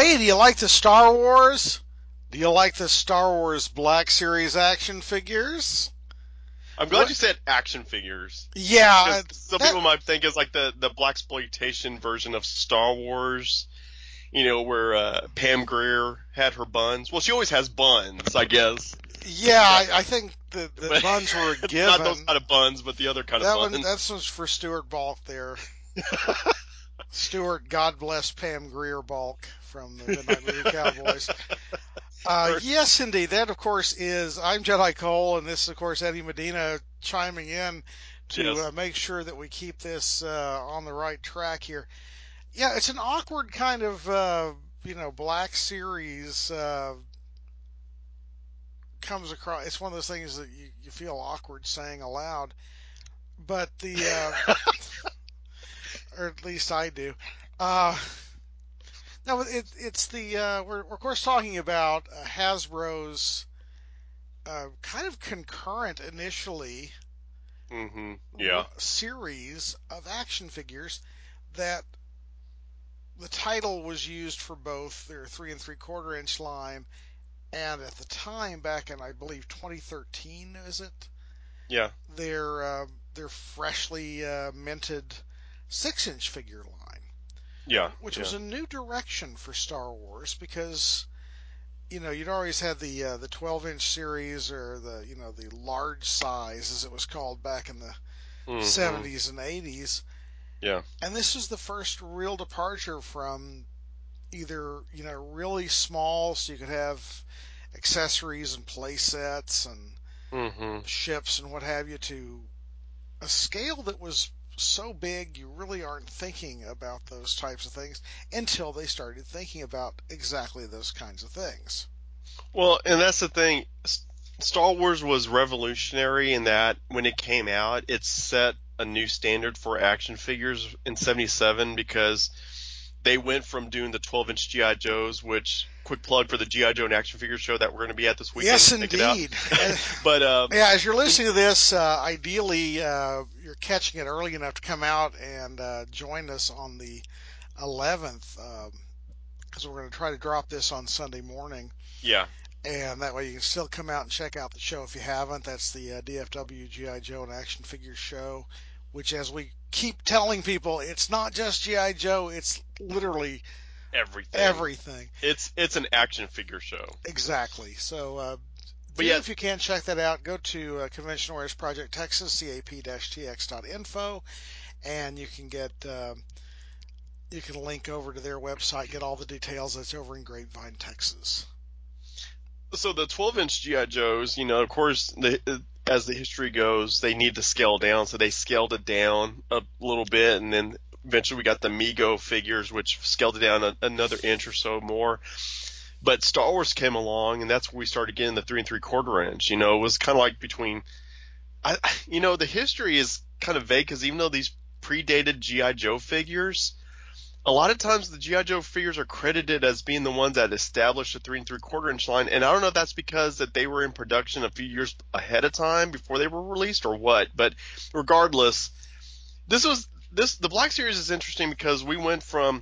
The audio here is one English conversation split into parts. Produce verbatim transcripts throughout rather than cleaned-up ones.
Hey, do you like the Star Wars? Do you like the Star Wars Black Series action figures? I'm glad What? you said action figures Yeah, because some that. people might think it's like the the black exploitation version of Star Wars. You know, where uh, Pam Grier had her buns. Well, she always has buns, I guess, Yeah, but I, I think the the but buns were a not those given. kind of buns, but the other kind of That one, buns. that's was for Stuart Balk there. Stuart, God bless Pam Grier Balk from the Midnight Movie Cowboys. Uh, Or yes, indeed. That, of course, is I'm Jedi Cole, and this is, of course, Eddie Medina chiming in to uh, yes, make sure that we keep this uh, on the right track here. Yeah, it's an awkward kind of uh, you know Black Series uh, comes across. It's one of those things that you, you feel awkward saying aloud, but the uh, or at least I do. Uh, no, it, it's the uh, we're, we're of course talking about uh, Hasbro's uh, kind of concurrent initially hmm yeah, r- series of action figures that the title was used for both their three and three quarter inch line, and at the time, back in I believe twenty thirteen, is it? yeah, Their uh, their freshly uh, minted six inch figure line, yeah, which was yeah. a new direction for Star Wars because you know you'd always had the uh, the twelve inch series or the you know the large size as it was called back in the hmm seventies and eighties, yeah. and this was the first real departure from either you know really small so you could have accessories and play sets and hmm ships and what have you to a scale that was so big you really aren't thinking about those types of things until they started thinking about exactly those kinds of things. Well, and that's the thing. S- Star Wars was revolutionary in that when it came out, it set a new standard for action figures in seventy-seven because they went from doing the twelve inch G I. Joes, which, quick plug for the G I. Joe and action figure show that we're going to be at this weekend. Yes, Check it out. indeed. And, But, um, yeah, as you're in, listening to this, uh, ideally uh, you're catching it early enough to come out and uh, join us on the eleventh, because um, we're going to try to drop this on Sunday morning. yeah. And that way you can still come out and check out the show if you haven't. That's the uh, D F W G I. Joe and Action Figures show, which, as we keep telling people, it's not just G I. Joe, it's literally Everything. everything. It's, it's an action figure show. Exactly. So uh, But do, yet, if you can, check that out. Go to uh, Convention Warriors Project Texas, cap t x dot info, and you can get. Um, you can link over to their website, get all the details. That's over in Grapevine, Texas. so the twelve inch G I. Joes, you know, of course, the, as the history goes, they need to scale down, so they scaled it down a little bit, and then eventually we got the Mego figures, which scaled it down a, another inch or so more. But Star Wars came along, and that's where we started getting the three and three quarter inch. You know, it was kind of like between, I, you know, the history is kind of vague because even though these predated G I. Joe figures, a lot of times the G I. Joe figures are credited as being the ones that established the three and three quarter inch line, and I don't know if that's because that they were in production a few years ahead of time before they were released or what. But regardless, this was this the Black Series is interesting because we went from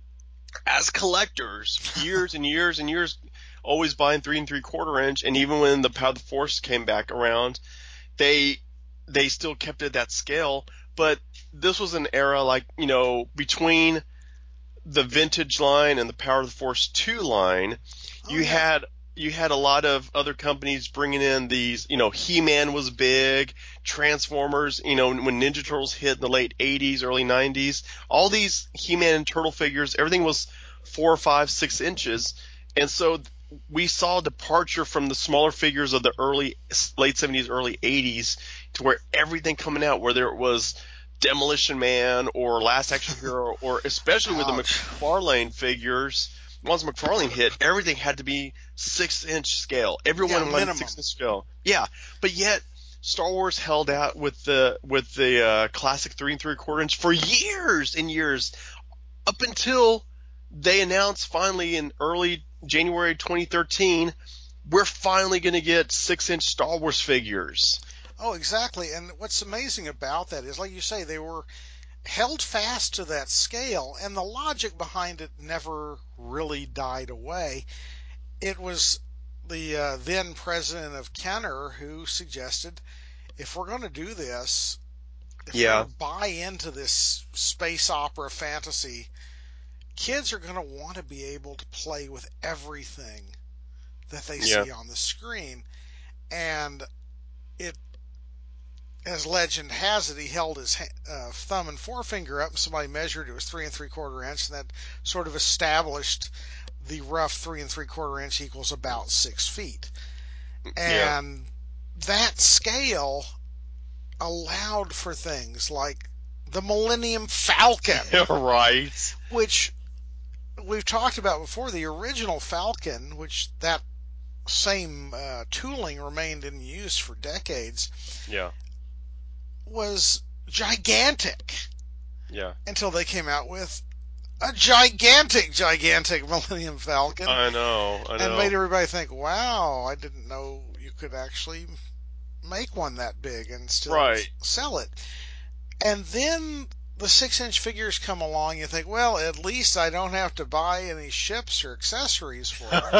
as collectors years and years and years always buying three and three quarter inch, and even when the Power of the Force came back around, they they still kept it at that scale. But this was an era like you know between the vintage line and the Power of the Force two line, Oh you yeah. had you had a lot of other companies bringing in these, you know, He-Man was big, Transformers, you know, when Ninja Turtles hit in the late eighties, early nineties, all these He-Man and Turtle figures, everything was four or five, six inches. And so we saw a departure from the smaller figures of the early, late seventies, early eighties to where everything coming out, whether it was Demolition Man or Last Action Hero, or especially with the Ouch. McFarlane figures, once McFarlane hit, everything had to be six inch scale. Yeah, Everyone wanted six minimum. inch scale. Yeah, but yet Star Wars held out with the with the uh, classic three and three quarter inch for years and years up until they announced finally in early January twenty thirteen, we're finally going to get six inch Star Wars figures. Oh, exactly. And what's amazing about that is, like you say, they were held fast to that scale, and the logic behind it never really died away. It was the uh, then president of Kenner who suggested, if we're going to do this, if we're Yeah. going to buy into this space opera fantasy, kids are going to want to be able to play with everything that they Yeah. see on the screen. And it, as legend has it, he held his uh, thumb and forefinger up, and somebody measured it was three and three quarter inch, and that sort of established the rough three and three quarter inch equals about six feet. Yeah. And that scale allowed for things like the Millennium Falcon, Right. which we've talked about before. The original Falcon, which that same uh, tooling remained in use for decades, Yeah. was gigantic Yeah. until they came out with a gigantic, gigantic Millennium Falcon I know. I and made know. everybody think, wow, I didn't know you could actually make one that big and still Right. sell it. And then the six inch figures come along, you think, well, at least I don't have to buy any ships or accessories for them.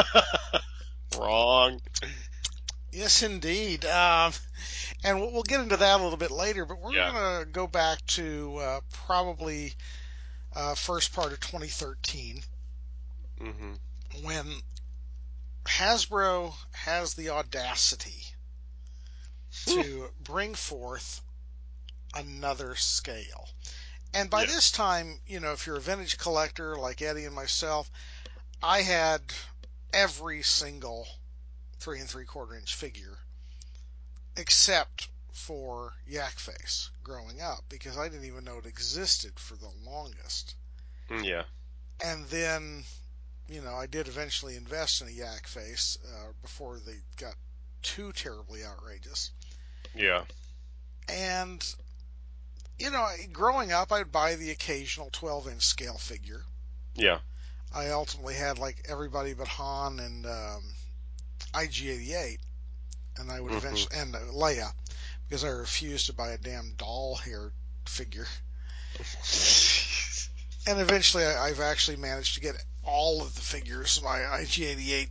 Wrong. Yes, indeed. Um, and we'll get into that a little bit later, but we're Yeah. going to go back to uh, probably uh, first part of twenty thirteen Mhm. when Hasbro has the audacity to bring forth another scale. And by Yeah. this time, you know, if you're a vintage collector like Eddie and myself, I had every single three and three quarter inch figure except for Yak Face growing up because I didn't even know it existed for the longest. Yeah. And then, you know, I did eventually invest in a Yak Face uh, before they got too terribly outrageous. Yeah. And, you know, growing up, I'd buy the occasional twelve inch scale figure. Yeah. I ultimately had like everybody but Han and um, I G eighty-eight, and I would Mhm. eventually, and uh, Leia, because I refused to buy a damn doll hair figure. And eventually, I, I've actually managed to get all of the figures. My I G eighty-eight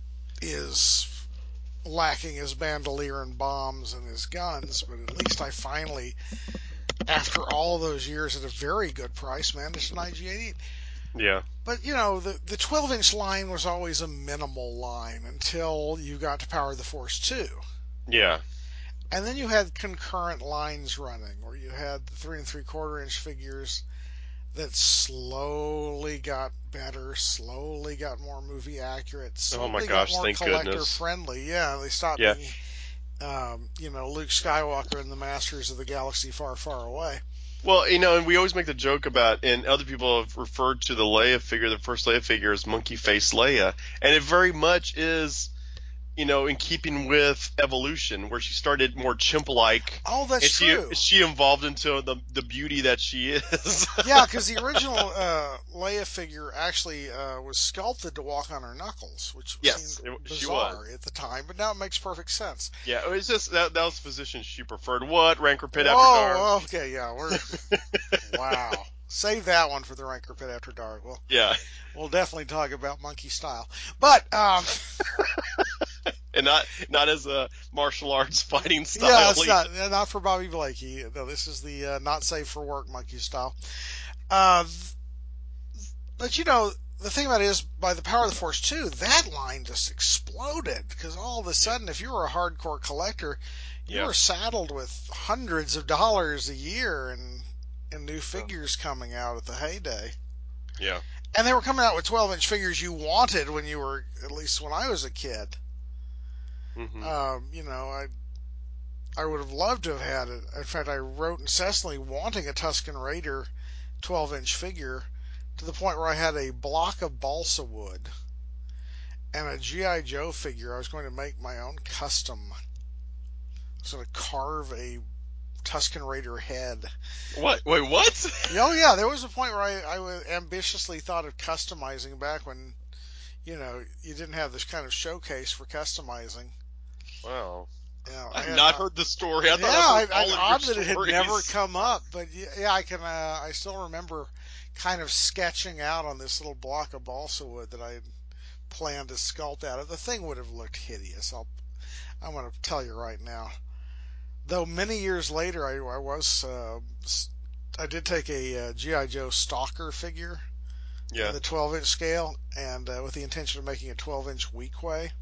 is lacking his bandolier and bombs and his guns, but at least I finally, after all those years at a very good price, managed an I G eighty-eight. Yeah. But you know, the the twelve inch line was always a minimal line until you got to Power of the Force two. Yeah. And then you had concurrent lines running, where you had the three and three quarter inch figures that slowly got better, slowly got more movie accurate, Oh my slowly got gosh, more thank collector goodness. friendly. Yeah, they stopped Yeah. being, um, you know, Luke Skywalker and the Masters of the Galaxy far, far away. Well, you know, and we always make the joke about, and other people have referred to the Leia figure, the first Leia figure, as monkey face Leia, and it very much is, you know, in keeping with evolution, where she started more chimp-like, Oh, that's and she true. she evolved into the the beauty that she is. Yeah, because the original uh, Leia figure actually uh, was sculpted to walk on her knuckles, which seemed Yes, it, she was. bizarre at the time, but now it makes perfect sense. Yeah, it was just that that was the position she preferred. What Rancor Pit After Dark? Whoa, okay, yeah, we're wow. Save that one for the Ranker Pit After Dark. We'll Yeah, we'll definitely talk about monkey style, but um, and not not as a martial arts fighting yeah, style. it's not not for Bobby Blakey. No, this is the uh, not safe for work monkey style. Uh, But you know, the thing about it is, by the Power of the Force two, that line just exploded because all of a Yeah, sudden, if you were a hardcore collector, you yeah, were saddled with hundreds of dollars a year and and new oh, figures coming out at the heyday. yeah. And they were coming out with twelve inch figures you wanted when you were, at least when I was a kid. Hmm. Um, you know, I I would have loved to have had it. In fact, I wrote incessantly wanting a Tusken Raider twelve inch figure to the point where I had a block of balsa wood and a G I. Joe figure. I was going to make my own custom. I was going to carve a Tusken Raider head. What? Wait, what? Oh, yeah, there was a point where I, I ambitiously thought of customizing back when, you know, you didn't have this kind of showcase for customizing. Wow. You know, I I've had, not uh, heard the story. I yeah, thought I've heard I, I, all of your odd that it had never stories. come up, but yeah, yeah I can. Uh, I still remember kind of sketching out on this little block of balsa wood that I planned to sculpt out of. The thing would have looked hideous. I'll, I'm going to tell you right now. Though many years later, I, I was, uh, I did take a uh, G I. Joe Stalker figure in Yeah. the twelve inch scale, and uh, with the intention of making a twelve inch Weequay,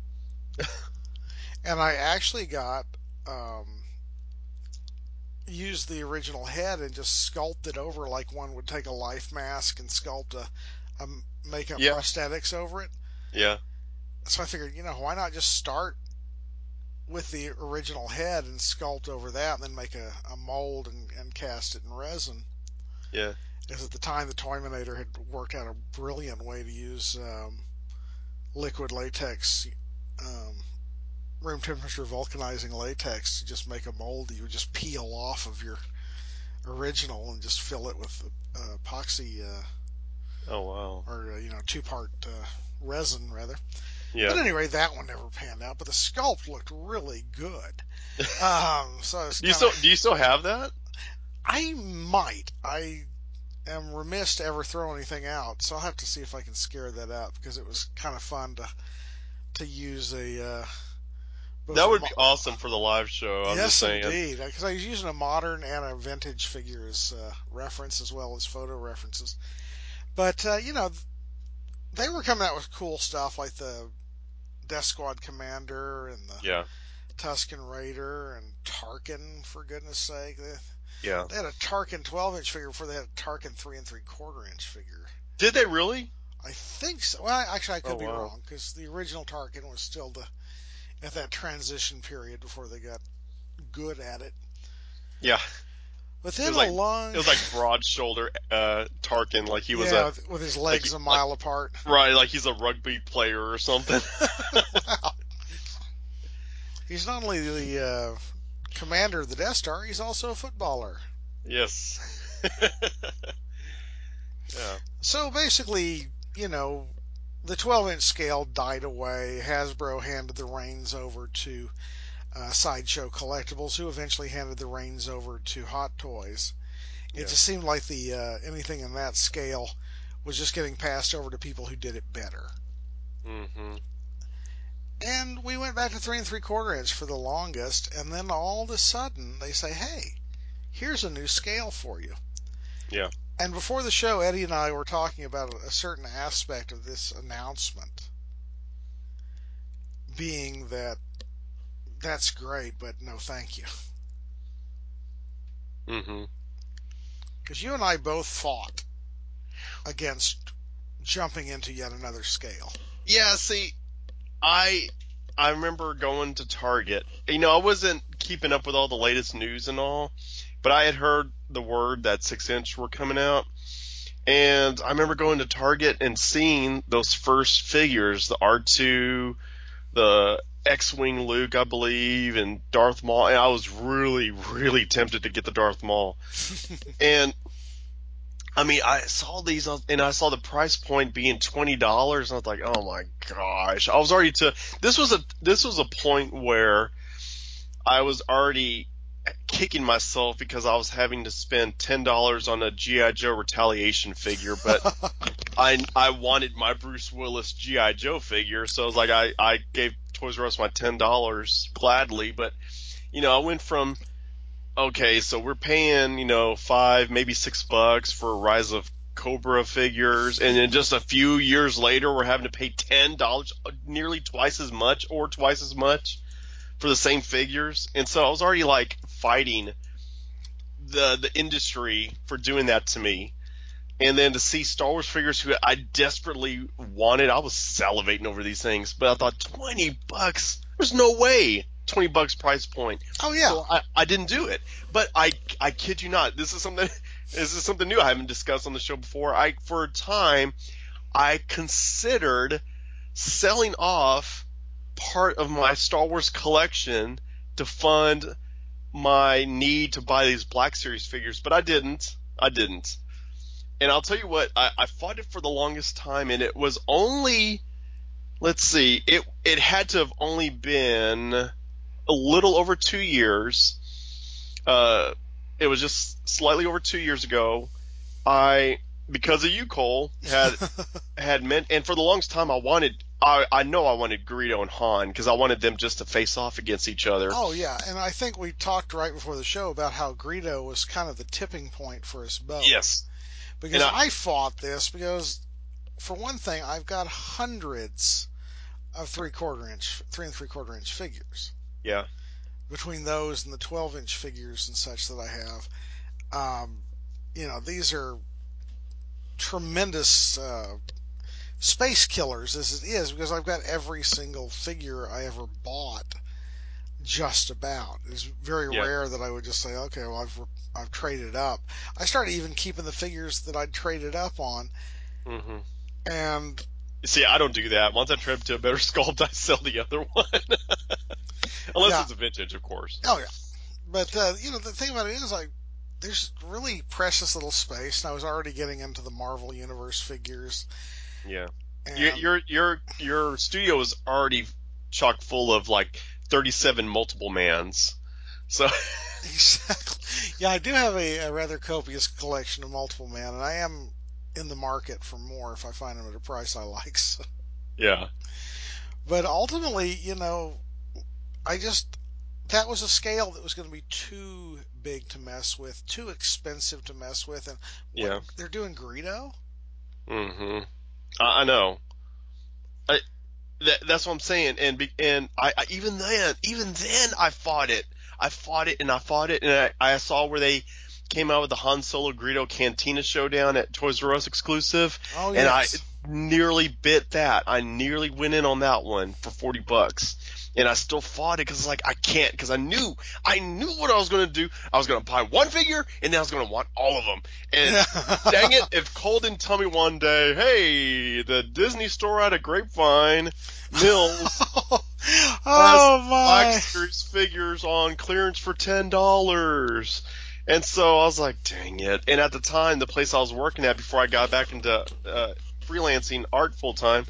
and I actually got um, used the original head and just sculpted over like one would take a life mask and sculpt a, a makeup Yeah. prosthetics over it. Yeah. So I figured, you know, why not just start with the original head and sculpt over that, and then make a, a mold and, and cast it in resin. Yeah. As at the time, the Toyminator had worked out a brilliant way to use um, liquid latex, um, room temperature vulcanizing latex to just make a mold that you would just peel off of your original and just fill it with uh, epoxy uh, Oh wow. or uh, you know two part uh, resin rather. But Yeah. anyway, that one never panned out. But the sculpt looked really good. Um, so it's Do you kind still of do you still have that? I might I am remiss to ever throw anything out, so I'll have to see if I can scare that up because it was kind of fun to to use a uh, both That a would be mo- awesome for the live show. I'm just yes saying. indeed because I was using a modern and a vintage figure as uh, reference as well as photo references. But uh, you know they were coming out with cool stuff like the Death Squad Commander and the Yeah. Tusken Raider and Tarkin, for goodness sake. They, Yeah. they had a Tarkin twelve inch figure before they had a Tarkin three and three quarter inch figure. Did they really? I think so. Well, actually, I Oh could be wow. wrong because the original Tarkin was still the at that transition period before they got good at it. Yeah. But It then was like along, it was like broad shoulder uh Tarkin, like he was yeah, a with, with his like legs a like mile apart. right, like he's a rugby player or something. Wow. He's not only the uh, commander of the Death Star, he's also a footballer. Yes. Yeah. So basically, you know, the twelve inch scale died away. Hasbro handed the reins over to uh, Sideshow Collectibles, who eventually handed the reins over to Hot Toys. It Yeah. just seemed like the uh, anything in that scale was just getting passed over to people who did it better. Mhm. And we went back to three and three quarter inch for the longest, and then all of a sudden they say, "Hey, here's a new scale for you." Yeah. And before the show, Eddie and I were talking about a certain aspect of this announcement, being that that's great, but no thank you. Mhm. Because you and I both fought against jumping into yet another scale. Yeah, see, I I remember going to Target. You know, I wasn't keeping up with all the latest news and all, but I had heard the word that six inch were coming out. And I remember going to Target and seeing those first figures, the R two, the X-Wing Luke, I believe, and Darth Maul. And I was really, really tempted to get the Darth Maul. And I mean, I saw these and I saw the price point being twenty dollars, and I was like, "Oh my gosh!" I was already to this was a this was a point where I was already kicking myself because I was having to spend ten dollars on a G I. Joe Retaliation figure, but I I wanted my Bruce Willis G I. Joe figure, so I was like, I I gave Toys R Us my ten dollars gladly, but you know, I went from okay, so we're paying, you know, five, maybe six bucks for Rise of Cobra figures, and then just a few years later, we're having to pay ten dollars, nearly twice as much, or twice as much for the same figures. And so I was already like fighting the the industry for doing that to me. And then to see Star Wars figures who I desperately wanted, I was salivating over these things. But I thought twenty bucks, there's no way twenty bucks price point. Oh yeah, So I, I didn't do it. But I I kid you not, this is something this is something new I haven't discussed on the show before. I for a time I considered selling off part of my Star Wars collection to fund my need to buy these Black Series figures, but I didn't. I didn't. And I'll tell you what, I, I fought it for the longest time, and it was only, let's see, it it had to have only been, a little over two years. Uh, it was just slightly over two years ago. I, because of you, Cole, had had meant, and for the longest time, I wanted, I, I know I wanted Greedo and Han because I wanted them just to face off against each other. Oh yeah, and I think we talked right before the show about how Greedo was kind of the tipping point for us both. Yes, Because and I, I fought this because, for one thing, I've got hundreds of three quarter inch, three and three quarter inch figures. yeah, Between those and the twelve inch figures and such that I have, um, you know, these are tremendous uh, space killers as it is because I've got every single figure I ever bought. Just about. It's very yeah. rare that I would just say, okay, well, I've I've traded up. I started even keeping the figures that I'd traded up on, hmm and See, I don't do that. Once I trade to a better sculpt, I sell the other one, unless yeah, it's a vintage, of course. oh yeah. But uh, you know, the thing about it is, like, there's really precious little space, and I was already getting into the Marvel Universe figures, Yeah, your and your your your studio is already chock full of like thirty-seven multiple mans. So exactly, yeah, I do have a, a rather copious collection of multiple man, and I am in the market for more if I find them at a price I like. So. yeah, But ultimately, you know, I just that was a scale that was going to be too big to mess with, too expensive to mess with, and what yeah. they're doing Greedo. hmm I, I know. I, that, that's what I'm saying. And be, and I, I even then, even then, I fought it. I fought it and I fought it, and I, I saw where they came out with the Han Solo Greedo Cantina Showdown at Toys R Us exclusive, Oh and I yes, nearly bit that. I nearly went in on that one for forty bucks. And I still fought it because it's like I can't because I knew I knew what I was going to do. I was going to buy one figure and then I was going to want all of them. And dang it, if Cole didn't tell me one day, hey, the Disney store out of Grapevine Mills has oh Black my. Series figures on clearance for ten dollars. And so I was like, dang it. And at the time, the place I was working at before I got back into uh, freelancing art full time,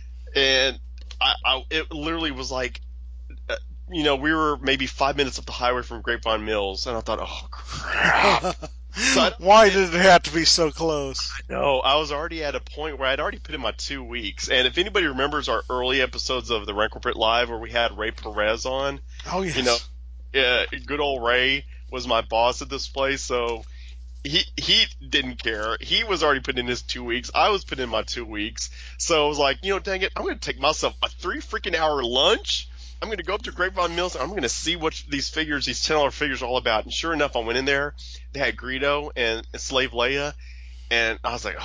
and I, I, it literally was like, uh, you know, we were maybe five minutes up the highway from Grapevine Mills, and I thought, oh crap. So I, Why did it have to be so close? no, I was already at a point where I'd already put in my two weeks. And if anybody remembers our early episodes of the Rancor Pit Live where we had Ray Perez on, Oh you know, yes. yeah, good old Ray was my boss at this place, so he he didn't care. He was already putting in his two weeks. I was putting in my two weeks. So I was like, you know, dang it, I'm going to take myself a three freaking hour lunch. I'm going to go up to Grapevine Mills. And I'm going to see what these figures, these ten dollar figures, are all about. And sure enough, I went in there. They had Greedo and Slave Leia. And I was like,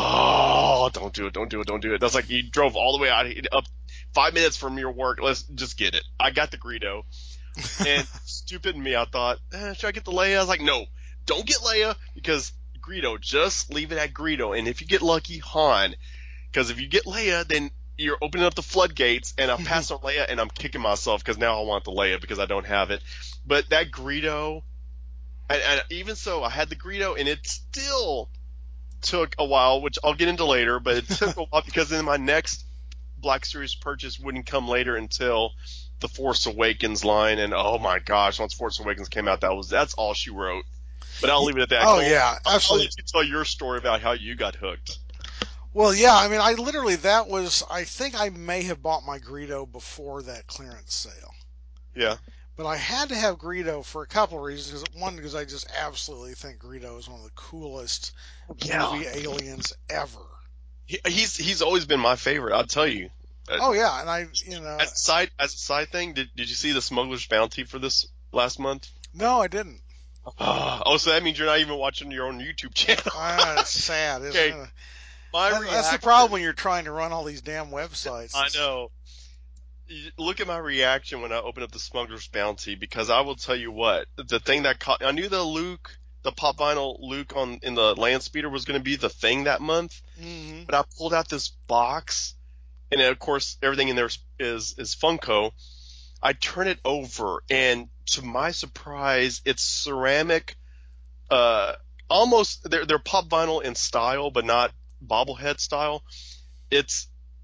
oh, don't do it, don't do it, don't do it. That's like you drove all the way out up five minutes from your work. Let's just get it. I got the Greedo. And stupid me, I thought, eh, should I get the Leia? I was like, no, don't get Leia because Greedo, just leave it at Greedo. And if you get lucky, Han. Because if you get Leia, then you're opening up the floodgates, and I pass on Leia, and I'm kicking myself because now I want the Leia because I don't have it. But that Greedo, and, and even so, I had the Greedo, and it still took a while, which I'll get into later, but it took a while because then my next Black Series purchase wouldn't come later until the Force Awakens line, and oh my gosh, once Force Awakens came out, that was that's all she wrote. But I'll leave it at that. Oh Cole, yeah, I'll, I'll absolutely. let you tell your story about how you got hooked. Well, yeah. I mean, I literally that was. I think I may have bought my Greedo before that clearance sale. Yeah, But I had to have Greedo for a couple of reasons. One, because I just absolutely think Greedo is one of the coolest yeah. movie aliens ever. He, he's he's always been my favorite. I'll tell you. Uh, Oh yeah, and I, you know, as a side as a side thing, did did you see the Smuggler's Bounty for this last month? no, I didn't. Oh, so that means you're not even watching your own YouTube channel. Ah, it's sad, isn't Okay, it? my That, that's the problem reaction. when you're trying to run all these damn websites. I It's, know. You look at my reaction when I opened up the Smuggler's Bounty because I will tell you what the thing that caught. I knew the Luke, the pop vinyl Luke on in the land speeder was going to be the thing that month, mm-hmm. but I pulled out this box, and of course everything in there is is, is Funko. I turn it over, and to my surprise, it's ceramic. Uh, almost they're they're pop vinyl in style, but not bobblehead style. It's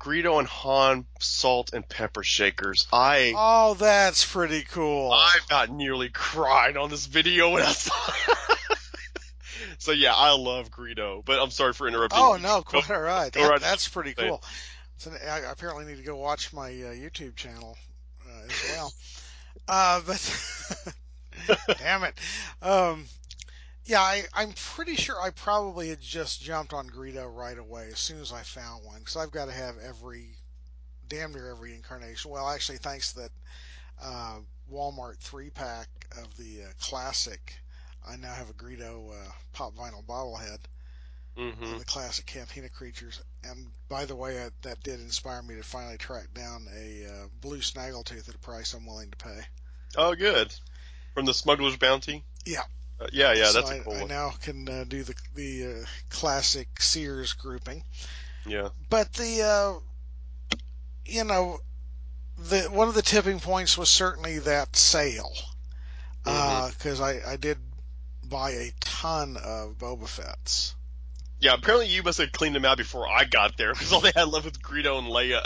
Greedo and Han salt and pepper shakers. I Oh, that's pretty cool. I got nearly cried on this video when I saw it. So yeah, I love Greedo, but I'm sorry for interrupting. Oh, no, quite all right. Go That, right that's pretty ahead. cool. So I apparently need to go watch my uh, YouTube channel uh, as well. Uh, but damn it. Um, yeah, I, I'm pretty sure I probably had just jumped on Greedo right away as soon as I found one because I've got to have every, damn near every incarnation. Well, actually, thanks to that uh, Walmart three pack of the uh, classic, I now have a Greedo uh, pop vinyl bobblehead. Uh, Mm-hmm. the classic Cantina creatures. And by the way, uh, that did inspire me to finally track down a uh, blue snaggletooth at a price I'm willing to pay. Oh, good. From the Smuggler's Bounty. Yeah. Uh, yeah, yeah, So that's a I, cool I one. now can uh, do the the uh, classic Sears grouping. Yeah. But the uh, you know the one of the tipping points was certainly that sale Mm-hmm. because uh, I I did buy a ton of Boba Fett's. Yeah, apparently you must have cleaned them out before I got there because all they had left was Greedo and Leia.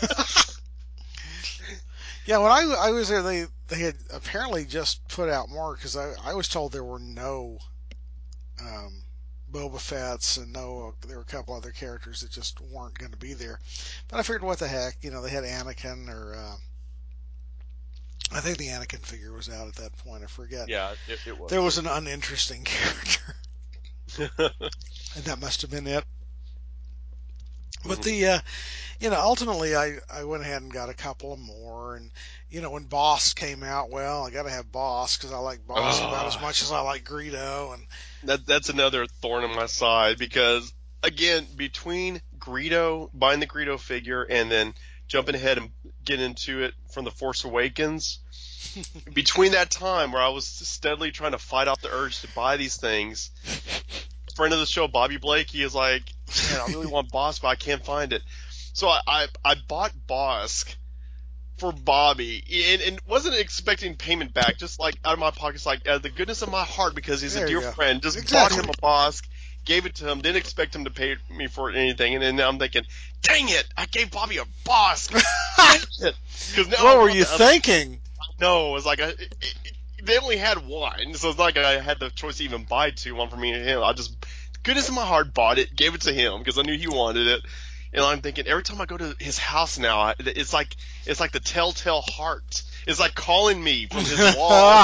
Yeah, when I, I was there, they they had apparently just put out more because I, I was told there were no um, Boba Fett's and no there were a couple other characters that just weren't going to be there. But I figured, what the heck, you know, they had Anakin or uh, I think the Anakin figure was out at that point. I forget. Yeah, it, it There was. was an uninteresting character, and that must have been it. But Mm-hmm. the uh, you know, ultimately, I, I went ahead and got a couple of more. And, you know, when Boss came out, well, I got to have Boss because I like Boss about as Oh, much as I like Greedo. And that that's another thorn in my side because again, between Greedo buying the Greedo figure and then jumping ahead and getting into it from the Force Awakens, between that time where I was steadily trying to fight off the urge to buy these things, friend of the show Bobby Blake, he is like, man, I really want Bosk, but I can't find it. So I I, I bought Bosk for Bobby and, and wasn't expecting payment back, just like out of my pockets, like out of the goodness of my heart, because he's a there you dear go. friend. Just bought him Exactly. a Bosk, gave it to him, didn't expect him to pay me for it or anything, and then now I'm thinking, dang it, I gave Bobby a Bosk, dang it, because now I What were want you the other. thinking? No, it was like a, it, it, they only had one, so it's not like I had the choice to even buy two, one for me and him. I just, goodness in my heart, bought it, gave it to him because I knew he wanted it. And I'm thinking every time I go to his house now, it's like it's like the telltale heart. It's like calling me from his wall. Oh,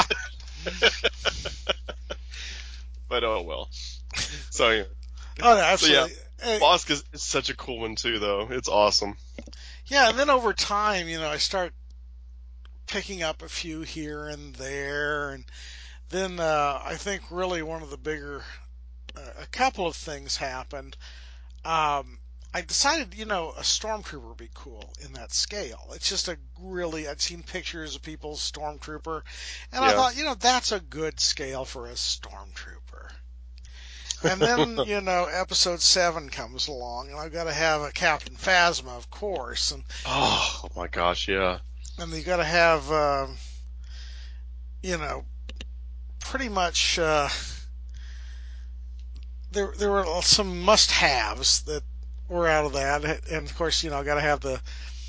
But oh well. So yeah, no, so yeah, absolutely. Uh, Bosk is, is such a cool one too, though. It's awesome. yeah, and then over time, you know, I start picking up a few here and there. And then uh, I think really one of the bigger, uh, a couple of things happened. Um, I decided, you know, a stormtrooper would be cool in that scale. It's just a really, I'd seen pictures of people's stormtrooper, and I Yeah. thought, you know, that's a good scale for a stormtrooper. And then, you know, episode seven comes along, and I've got to have a Captain Phasma, of course, and Oh, oh my gosh, yeah. and you got to have, uh, you know, pretty much. Uh, there, there were some must-haves that were out of that, and of course, you know, got to have the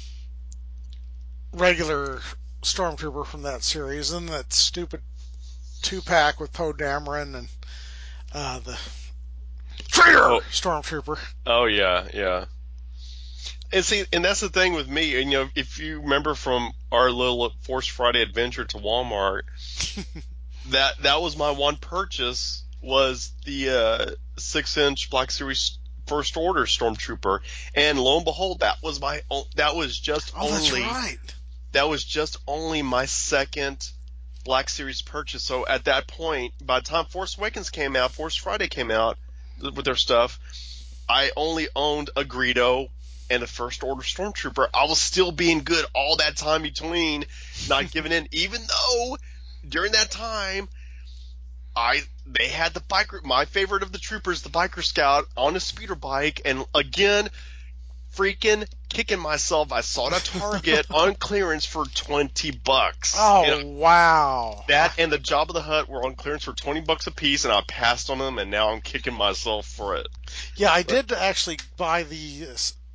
regular stormtrooper from that series, and that stupid two pack with Poe Dameron and uh, the traitor Oh, stormtrooper. oh yeah, yeah. And see, and that's the thing with me. And you know, if you remember from our little Force Friday adventure to Walmart, that that was my one purchase was the uh, six inch Black Series First Order Stormtrooper, and lo and behold, that was my o- that was just Oh, that's only right. that was just only my second Black Series purchase. So at that point, by the time Force Awakens came out, Force Friday came out with their stuff, I only owned a Greedo and a First Order Stormtrooper. I was still being good all that time between, not giving in, even though during that time I they had the biker, my favorite of the troopers, the biker scout, on a speeder bike, and again, freaking kicking myself. I saw it at Target on clearance for twenty bucks. You know, Oh, wow. that I, and the Jabba the Hutt were on clearance for twenty bucks a piece, and I passed on them, and now I'm kicking myself for it. yeah, I But did actually buy the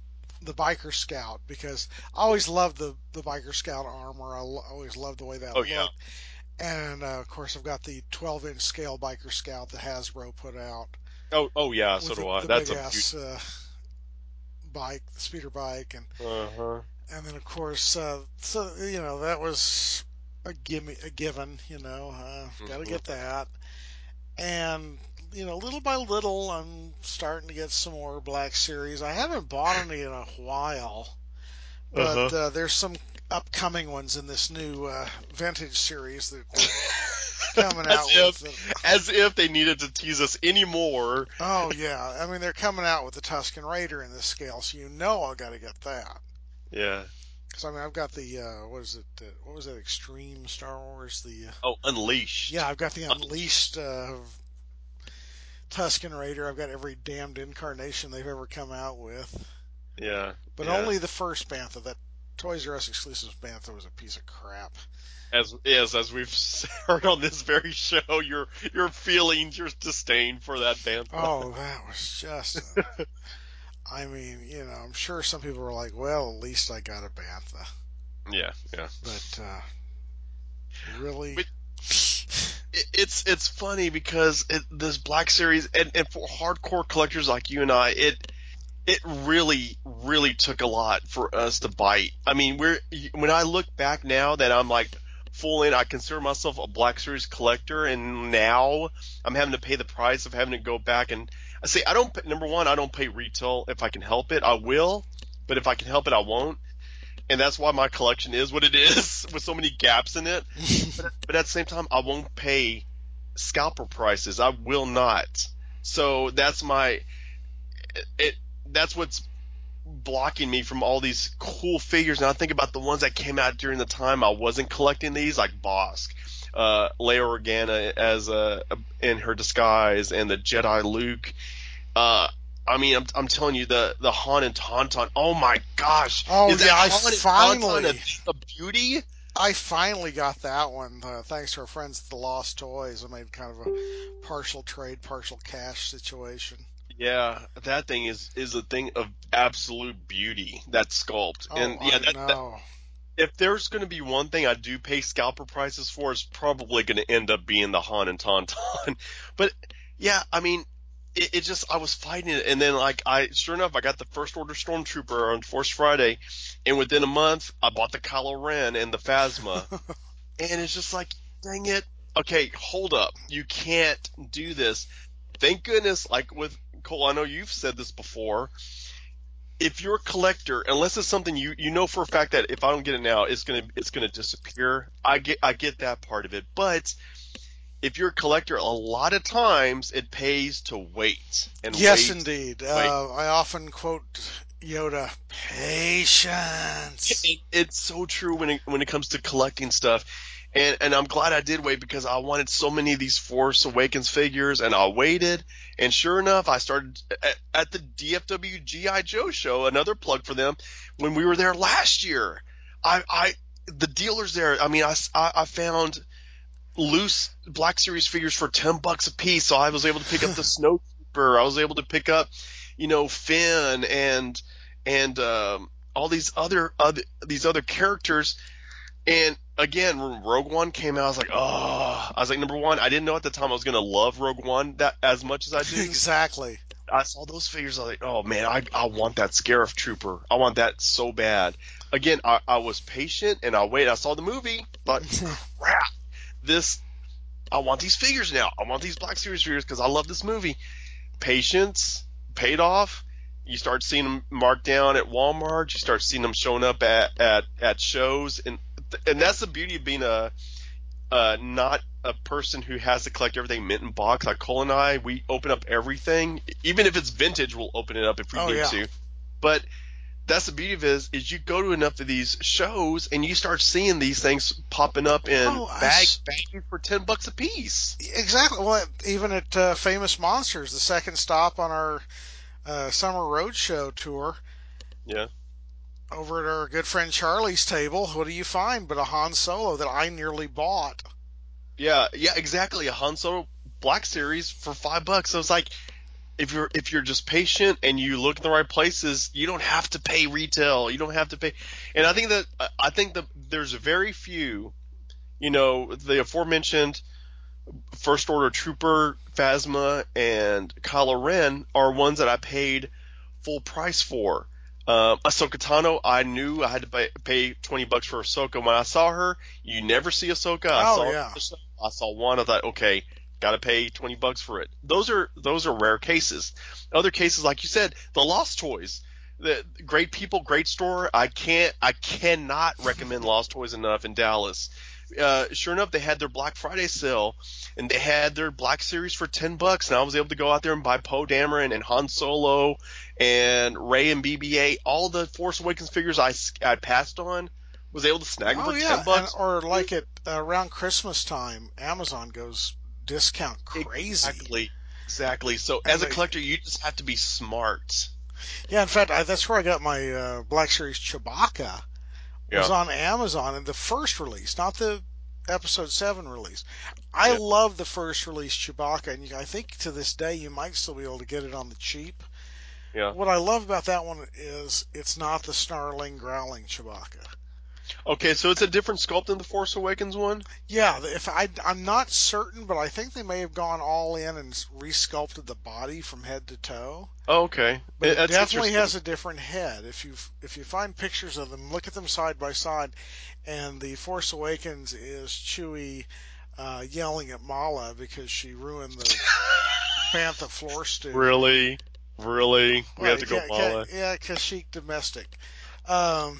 the biker scout because I always loved the the biker scout armor. I lo- always loved the way that Oh yeah. looked. And uh, of course, I've got the twelve inch scale biker scout that Hasbro put out Oh oh yeah. So with the, do I. the That's big a beauty. ass uh, bike, the speeder bike, and Uh huh. and then of course, uh, so you know that was a gimme, a given. You know, uh, got to Hmm. get that. And you know, little by little, I'm starting to get some more Black Series. I haven't bought any in a while, Uh but huh. uh, there's some upcoming ones in this new uh, vintage series that they're coming As out if, with. That, as if they needed to tease us anymore. oh yeah, I mean they're coming out with the Tusken Raider in this scale, so you know I got to get that. Yeah. Because I mean I've got the uh, what is it? Uh, what was that? Extreme Star Wars? The uh, Oh, yeah, Unleashed. I've got the Unleashed Unleashed. uh, Tusken Raider. I've got every damned incarnation they've ever come out with. Yeah. But Yeah. only the first Bantha. That Toys R Us exclusive Bantha was a piece of crap. As yes, as we've heard on this very show, your your feelings, your disdain for that bantha. Oh, that was just. Uh, I mean, you know, I'm sure some people were like, "Well, at least I got a Bantha," Yeah, yeah. but uh, really, But it, it's it's funny because it, this Black Series, and, and for hardcore collectors like you and I, it it really really took a lot for us to bite. I mean, we're when I look back now that I'm like full in, I consider myself a Black Series collector, and now I'm having to pay the price of having to go back and I say I don't. Number one, I don't pay retail if I can help it. I will, but if I can help it, I won't. And that's why my collection is what it is with so many gaps in it. But but at the same time, I won't pay scalper prices. I will not. So that's my it. That's what's blocking me from all these cool figures. And I think about the ones that came out during the time I wasn't collecting these, like Bosk, uh, Leia Organa as a, in her disguise, and the Jedi Luke. Uh, I mean, I'm, I'm telling you, the the Han and Tauntaun. Oh my gosh, oh is that yeah, I Han and Tauntaun a finally, thing of beauty? I finally got that one uh, thanks to our friends at the Lost Toys. I made kind of a partial trade, partial cash situation. Yeah, that thing is is a thing of absolute beauty. That sculpt, Oh, and yeah, I that, that know. if there's going to be one thing I do pay scalper prices for, it's probably going to end up being the Han and Tauntaun. But yeah, I mean, it, it just I was fighting it, and then like I sure enough, I got the first order Stormtrooper on Force Friday, and within a month, I bought the Kylo Ren and the Phasma, and it's just like, dang it. Okay, hold up. You can't do this. Thank goodness, like with Cole, I know you've said this before. If you're a collector, unless it's something you you know for a fact that if I don't get it now, it's gonna it's gonna disappear. I get I get that part of it, but if you're a collector, a lot of times it pays to wait and Yes, wait, indeed. wait. Uh, I often quote Yoda: "Patience." It, it's so true when it when it comes to collecting stuff, and and I'm glad I did wait because I wanted so many of these Force Awakens figures, and I waited, and sure enough, I started at, at the D F W G I Joe show. Another plug for them when we were there last year. I I the dealers there. I mean, I I, I found loose Black Series figures for ten bucks a piece, so I was able to pick up the Snowtrooper. I was able to pick up, you know, Finn and and um, all these other, other these other characters. And again, when Rogue One came out, I was like, oh, I was like, number one, I didn't know at the time I was gonna love Rogue One that as much as I do. Exactly. I saw those figures, I was like, oh man, I I want that Scarif Trooper. I want that so bad. Again, I, I was patient and I waited. I saw the movie, but crap, this I want these figures now. I want these Black Series figures because I love this movie. Patience paid off. You start seeing them marked down at Walmart. You start seeing them showing up at at, at shows, and and that's the beauty of being a uh, not a person who has to collect everything mint in box. Like Cole and I, we open up everything, even if it's vintage. We'll open it up if we Oh need yeah. to. But that's the beauty of it is, is you go to enough of these shows and you start seeing these things popping up in Oh, I bag s- bags for ten bucks a piece. exactly. Well, even at uh, Famous Monsters, the second stop on our uh, summer roadshow tour, Yeah. over at our good friend Charlie's table, what do you find but a Han Solo that I nearly bought? Yeah, yeah, exactly. A Han Solo Black Series for five bucks. So it's like, if you're if you're just patient and you look in the right places, you don't have to pay retail. You don't have to pay. And I think that I think that there's very few, you know, the aforementioned First Order Trooper, Phasma, and Kylo Ren are ones that I paid full price for. Um, Ahsoka Tano, I knew I had to pay, pay twenty bucks for Ahsoka. When I saw her, you never see Ahsoka. I Oh saw yeah. I saw one. I thought, okay, got to pay twenty bucks for it. Those are those are rare cases. Other cases, like you said, the Lost Toys. The great people, great store. I can't, I cannot recommend Lost Toys enough in Dallas. Uh, sure enough, they had their Black Friday sale, and they had their Black Series for ten bucks, and I was able to go out there and buy Poe Dameron and Han Solo and Ray and B B A. All the Force Awakens figures I, I passed on, was able to snag them Oh for yeah, ten and bucks. or like at uh, around Christmas time, Amazon goes discount crazy, Exactly, exactly. So and as a they, collector, you just have to be smart. yeah. In fact, I, that's where I got my uh, Black Series Chewbacca. Was Yeah, on Amazon in the first release, not the Episode Seven release. I yeah. love the first release Chewbacca, and you, I think to this day you might still be able to get it on the cheap. Yeah. What I love about that one is it's not the snarling, growling Chewbacca. Okay, so it's a different sculpt than the Force Awakens one? Yeah, if I, I'm not certain, but I think they may have gone all in and resculpted the body from head to toe. Oh, okay. But Eh, it That's definitely interesting. has a different head. If you if you find pictures of them, look at them side by side, and the Force Awakens is Chewie uh, yelling at Mala because she ruined the bantha floor stew. Really? Really? We Well, have you to go can't, can't Mala. yeah, Kashyyyk domestic. Um,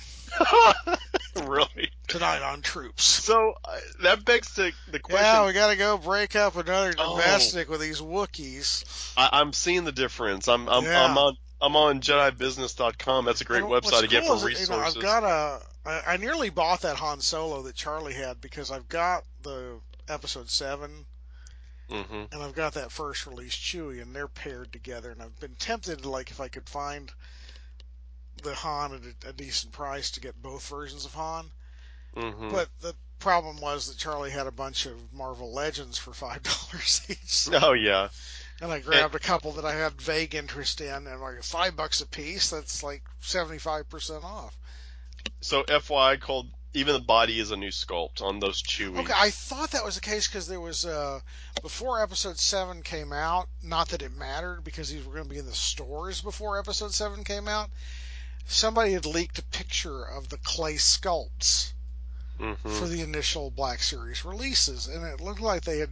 Really? Tonight on Troops. So uh, that begs the, the Yeah, question. we got to go break up another Oh, domestic with these Wookiees. I, I'm seeing the difference. I'm I'm I'm Yeah. on I'm on Jedi Business dot com. That's a great And website what's to get cool for is, you know, I've resources. got a. I, I nearly bought that Han Solo that Charlie had because I've got the Episode Seven Hmm. and I've got that first release Chewie, and they're paired together. And I've been tempted to, like, if I could find the Han at a, a decent price to get both versions of Han. Hmm. But the problem was that Charlie had a bunch of Marvel Legends for five dollars each, so Oh yeah. and I And grabbed a couple that I had vague interest in, and like five bucks a piece, that's like seventy five percent off. so F Y I, called even the body is a new sculpt on those Okay, I Chewies. thought that was the case because there was uh before Episode Seven came out. Not that it mattered because these were going to be in the stores before Episode Seven came out. Somebody had leaked a picture of the clay sculpts Hmm. for the initial Black Series releases, and it looked like they had.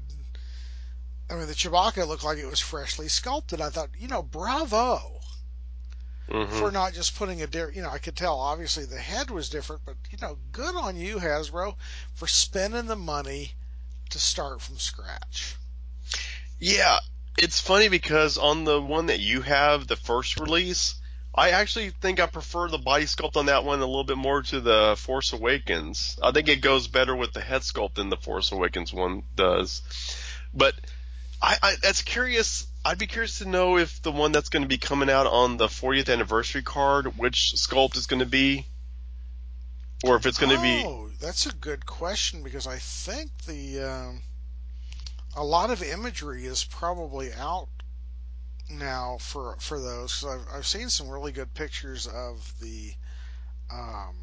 I mean, the Chewbacca looked like it was freshly sculpted. I thought, you know, bravo Hmm. for not just putting a, you know, I could tell obviously the head was different, but you know, good on you, Hasbro, for spending the money to start from scratch. Yeah, it's funny because on the one that you have, the first release, I actually think I prefer the body sculpt on that one a little bit more to the Force Awakens. I think it goes better with the head sculpt than the Force Awakens one does. But I, I that's curious. I'd be curious to know if the one that's going to be coming out on the fortieth anniversary card, which sculpt is going to be, or if it's going to be. Oh, that's a good question because I think the um, a lot of imagery is probably out now for for those. 'Cause I've I've seen some really good pictures of the um,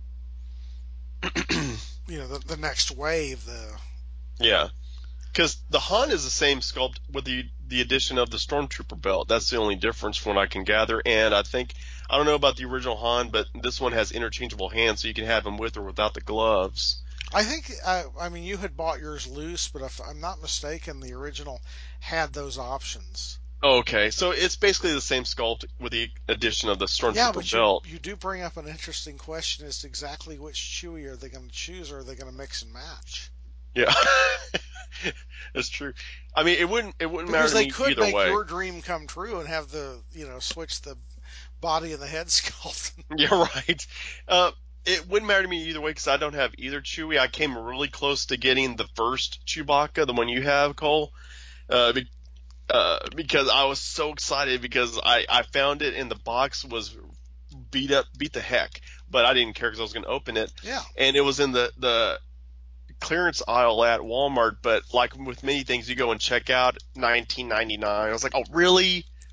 you know the, the next wave. The Yeah. Because the Han is the same sculpt with the the addition of the Stormtrooper belt. That's the only difference from what I can gather. And I think I don't know about the original Han, but this one has interchangeable hands, so you can have him with or without the gloves. I think uh, I mean you had bought yours loose, but if I'm not mistaken, the original had those options. Okay, so it's basically the same sculpt with the addition of the Yeah, Stormtrooper but you belt. you do bring up an interesting question as to exactly which Chewie are they going to choose, or are they going to mix and match? Yeah, that's true. I mean, it wouldn't it wouldn't matter Because to they me could either make way. your dream come true and have the you know switch the body and the head sculpt. Yeah, right. Uh, it wouldn't matter to me either way because I don't have either Chewie. I came really close to getting the first Chewbacca, the one you have, Cole. Uh, uh, because I was so excited because I, I found it and the box was beat up, beat the heck, but I didn't care because I was going to open it, Yeah, and it was in the the clearance aisle at Walmart. But like with many things, you go and check out nineteen ninety-nine. I was like, oh really?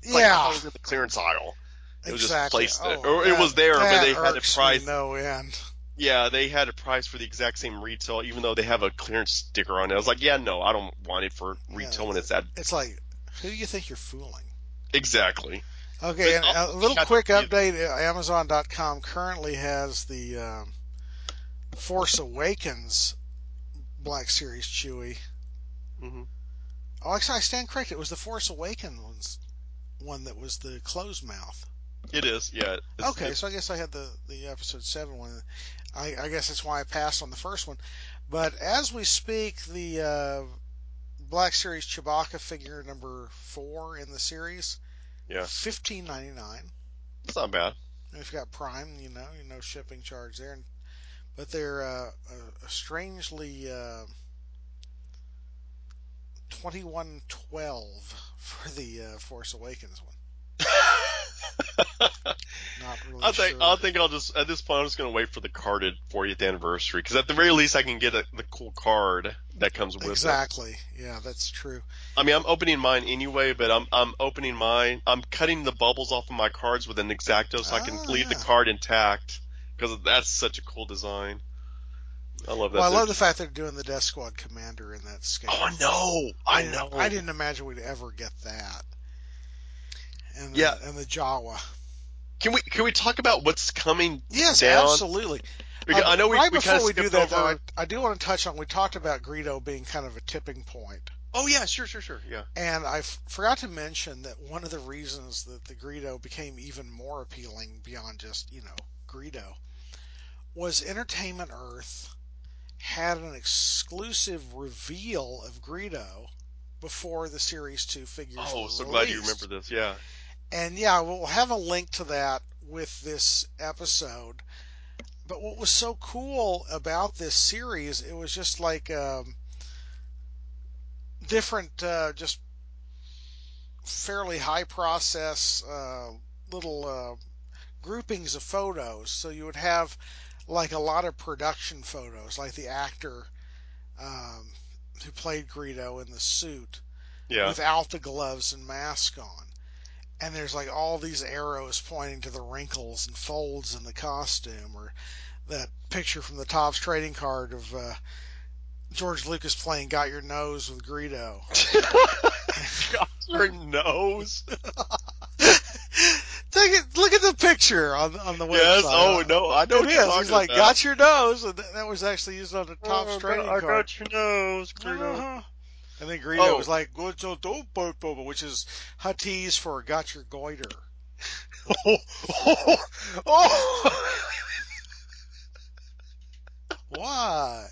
It's like Yeah, how it was in the clearance aisle. It was just exactly. placed there, Oh, or it that was there, but that they had a irks me price. no end. Yeah, they had a price for the exact same retail, even though they have a clearance sticker on it. I was like, yeah, no, I don't want it for Yeah, retail when it's at it's like, who do you think you're fooling? exactly. But Okay, and also, a little you have to quick read. update: Amazon dot com currently has the um, Force Awakens Black Series Chewie. Hmm. Oh, actually, I stand corrected. It was the Force Awakens one that was the closed mouth. It is, yeah. It's Okay, so it's I guess I had the, the episode seven one. I, I guess that's why I passed on the first one. But as we speak, the uh, Black Series Chewbacca figure number four in the series, yeah. fifteen ninety nine. It's not bad. And if you got Prime, you know, you know shipping charge there. But they're uh, a, a strangely uh, twenty one twelve for the uh, Force Awakens one. Not really I think sure. I think I'll just at this point I'm just gonna wait for the carded fortieth anniversary because at the very least I can get a, the cool card that comes with it. Exactly. Yeah, that's true. I mean I'm opening mine anyway, but I'm I'm opening mine. I'm cutting the bubbles off of my cards with an X-Acto so I can Oh, leave the yeah. card intact because that's such a cool design. I love Well, that. I They're love the just, fact they're doing the Death Squad Commander in that oh scale. I know, I I didn't, I know. didn't imagine we'd ever get that. And Yeah, the, and the Jawa. can we can we talk about what's coming Yes, down? absolutely. Uh, Because I know we right we kind before of we do skipped that, though, I, over. I do want to touch on, we talked about Greedo being kind of a tipping point. Oh yeah, sure, sure, sure. Yeah. And I f- forgot to mention that one of the reasons that the Greedo became even more appealing beyond just, you know, Greedo was Entertainment Earth had an exclusive reveal of Greedo before the Series two figures Oh, were so glad you remember released. this. Yeah. And yeah, we'll have a link to that with this episode. But what was so cool about this series, it was just like um, different, uh, just fairly high process uh, little uh, groupings of photos. So you would have like a lot of production photos, like the actor um, who played Greedo in the suit Yeah. without the gloves and mask on. And there's like all these arrows pointing to the wrinkles and folds in the costume, or that picture from the Topps trading card of uh, George Lucas playing "Got Your Nose" with Greedo. Got your nose. Take it, look at the picture on on the Yes. website. Oh Uh, no, I know It what you're is. He's talking like, about. "Got your nose," and that that was actually used on the Topps Oh, trading I card. got your nose, Greedo. Uh-huh. And then Greedo Oh. was like, "Good so dope, which is Huttese for "Got your goiter." Oh. Oh. Oh. What?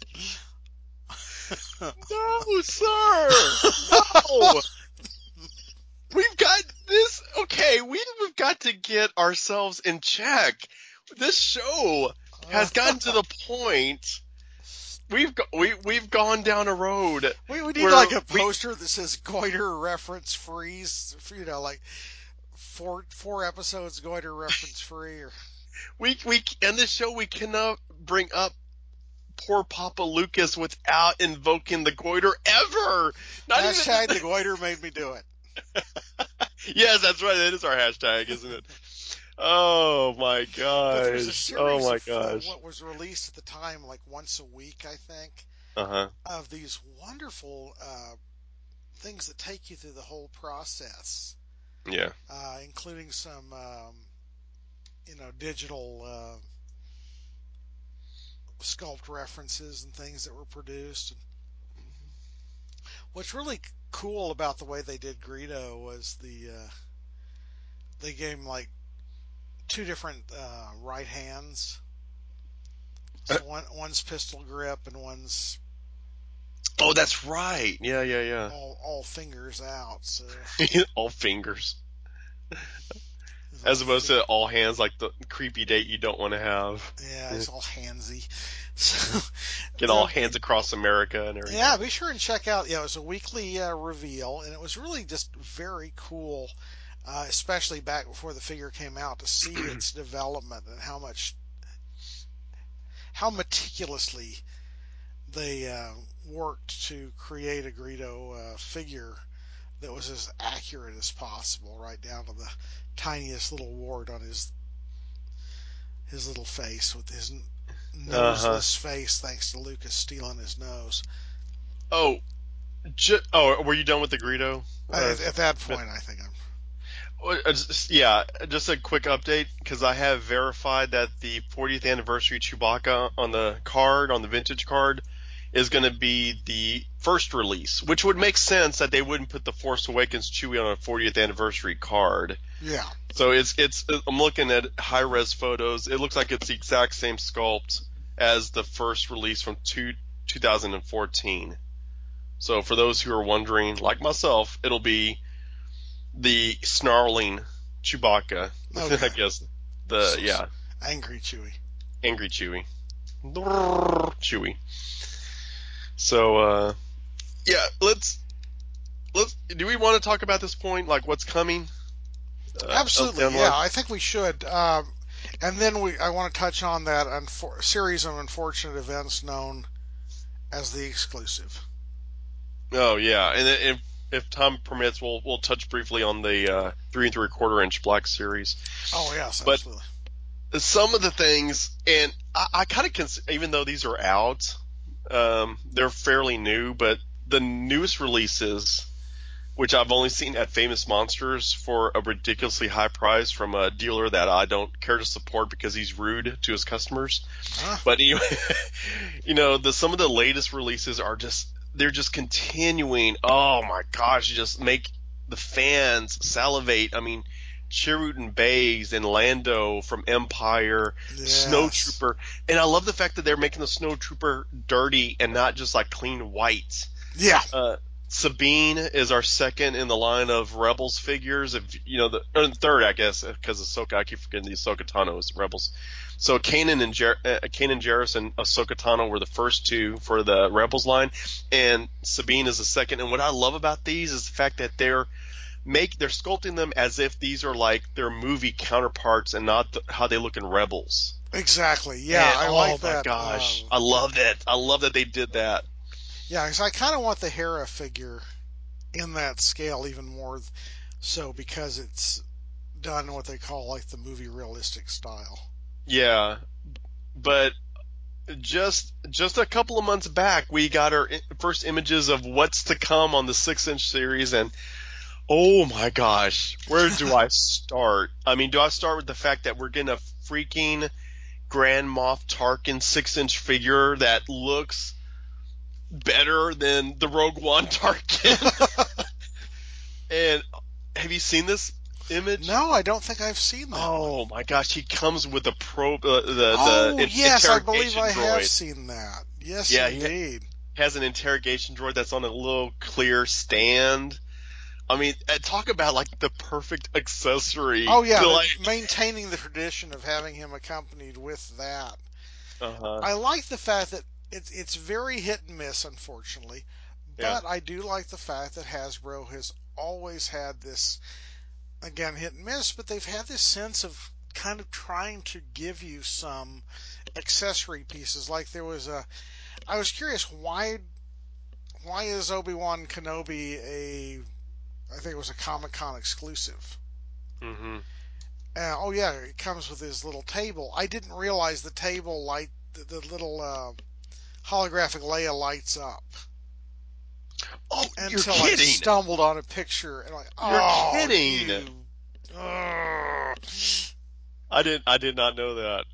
No, sir. No. We've got this. Okay, we, we've got to get ourselves in check. This show has gotten to the point. We've go, we we've gone down a road we we need where like a we poster that says "Goiter reference free." You know, like four four episodes Goiter reference free, or we we in this show we cannot bring up poor Papa Lucas without invoking the goiter ever. Not even hashtag the, the Goiter made me do it. yes, that's right. That is our hashtag, isn't it? Oh my But there's a gosh. Oh series my of uh, gosh. what was released at the time, like once a week, I think, Uh huh. of these wonderful uh, things that take you through the whole process, Yeah. uh, including some, um, you know, digital uh, sculpt references and things that were produced. What's really cool about the way they did Greedo was the uh, they gave him like two different uh, right hands. So one one's pistol grip and one's Oh, that's right. Yeah, yeah, all all fingers out. So yeah. All fingers. he's all As opposed fi- to all hands, like the creepy date you don't want to have. yeah, Yeah. he's all handsy. So Get all the, hands across America and yeah, everything. be sure and check out. Yeah, it was a weekly uh, reveal, and it was really just very cool, uh, especially back before the figure came out, to see its development and how much how meticulously they uh, worked to create a Greedo uh, figure that was as accurate as possible, right down to the tiniest little wart on his his little face with his Uh huh. noseless face, thanks to Lucas stealing his nose. Oh, ju- oh, were you done with the Greedo? Uh, At, at that but- point, I think I'm. uh, just- yeah, just a quick update because I have verified that the fortieth anniversary Chewbacca on the card, on the vintage card, is going to be the first release, which would make sense that they wouldn't put the Force Awakens Chewie on a fortieth anniversary card. Yeah. So it's it's I'm looking at high res photos. It looks like it's the exact same sculpt as the first release from two, 2014. So for those who are wondering, like myself, it'll be the snarling Chewbacca. Okay. I guess the yeah, Angry Chewie. angry Chewie. Chewie. So uh yeah, let's let's do we want to talk about this point, like what's coming? Uh, Absolutely. down the Yeah, line? I think we should. Um, and then we, I want to touch on that unfor- series of unfortunate events known as the exclusive. Oh yeah, and if if time permits, we'll we'll touch briefly on the uh, three and three quarter inch Black Series. Oh yes, But absolutely. some of the things, and I, I kind of cons- even though these are out, um, they're fairly new. But the newest releases, which I've only seen at Famous Monsters for a ridiculously high price from a dealer that I don't care to support because he's rude to his customers. Huh? But anyway, you know, the some of the latest releases are just they're just continuing. Oh my gosh, just make the fans salivate. I mean, Chirutan Bays and Lando from Empire, Yes. Snowtrooper, and I love the fact that they're making the Snowtrooper dirty and not just like clean white. Yeah. Uh, Sabine is our second in the line of Rebels figures. If you know the or the third, I guess, because Ahsoka. I keep forgetting the Ahsoka Tano is Rebels. So Kanan and Jer- uh, Kanan Jarrus and Ahsoka Tano were the first two for the Rebels line, and Sabine is the second. And what I love about these is the fact that they're make they're sculpting them as if these are like their movie counterparts and not the, how they look in Rebels. Exactly. Yeah, And I oh like my that. gosh, Um, I love that. I love that they did that. yeah, because I kind of want the Hera figure in that scale even more so because it's done what they call like the movie realistic style. Yeah, but just just a couple of months back, we got our first images of what's to come on the six inch series, and oh my gosh, where do I start? I mean, do I start with the fact that we're getting a freaking Grand Moff Tarkin six inch figure that looks better than the Rogue One Tarkin? And have you seen this image? No, I don't think I've seen that one. Oh my gosh, he comes with a probe, uh, the the Oh, in- yes, I believe interrogation I have droid. seen that. Yes, Yeah, he indeed. has an interrogation droid that's on a little clear stand. I mean, uh, talk about like the perfect accessory Oh, yeah, to the, like. maintaining the tradition of having him accompanied with that. Uh huh. I like the fact that it's it's very hit and miss, unfortunately, Yeah. but I do like the fact that Hasbro has always had this, again, hit and miss, but they've had this sense of kind of trying to give you some accessory pieces. Like there was a, I was curious why why is Obi Wan Kenobi a, I think it was a Comic Con exclusive. Mm-hmm. Uh, oh yeah, it comes with his little table. I didn't realize the table light, the, the little uh, holographic Leia lights up Oh, you're until I kidding! stumbled on a picture and like, You're oh, kidding! you. Ugh. I didn't. I did not know that.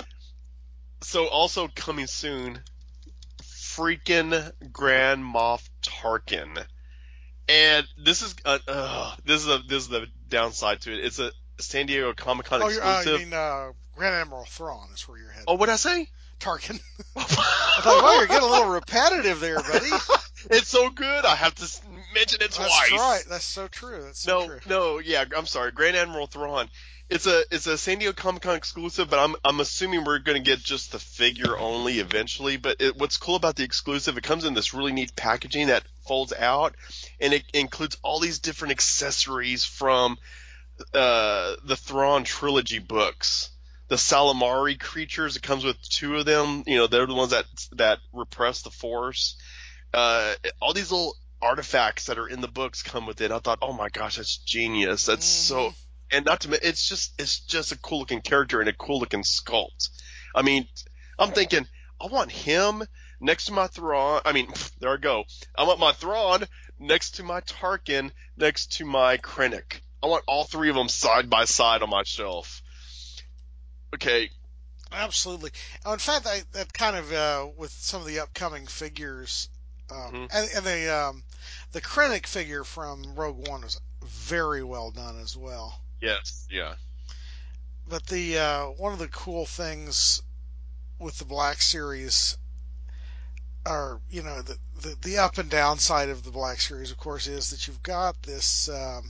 So also coming soon, freaking Grand Moff Tarkin. And this is uh, uh, this is a this is the downside to it. It's a San Diego Comic Con Oh, you're, uh, you exclusive. mean uh, Grand Admiral Thrawn is where you're Oh, headed. what'd I say? Tarkin. I thought, well, you're getting a little repetitive there, buddy. It's so good. I have to s- mention it That's right. twice. That's so true. That's so No, true. no, yeah, I'm sorry, Grand Admiral Thrawn. It's a it's a San Diego Comic Con exclusive, but I'm I'm assuming we're going to get just the figure only eventually. But it, what's cool about the exclusive, it comes in this really neat packaging that folds out, and it includes all these different accessories from uh, the Thrawn trilogy books. The Salamari creatures, it comes with two of them. You know, they're the ones that that repress the Force. Uh, all these little artifacts that are in the books come with it. I thought, oh my gosh, that's genius. That's Hmm. so, and not to mention, it's just it's just a cool looking character and a cool looking sculpt. I mean, I'm thinking, I want him next to my Thrawn. I mean, there I go. I want my Thrawn next to my Tarkin, next to my Krennic. I want all three of them side by side on my shelf. Okay. Absolutely. Oh, in fact, I, that kind of uh, with some of the upcoming figures, um, Hmm. and, and the um, the Krennic figure from Rogue One was very well done as well. Yes. Yeah. But the uh, one of the cool things with the Black Series are, you know, the, the the up and down side of the Black Series, of course, is that you've got this um,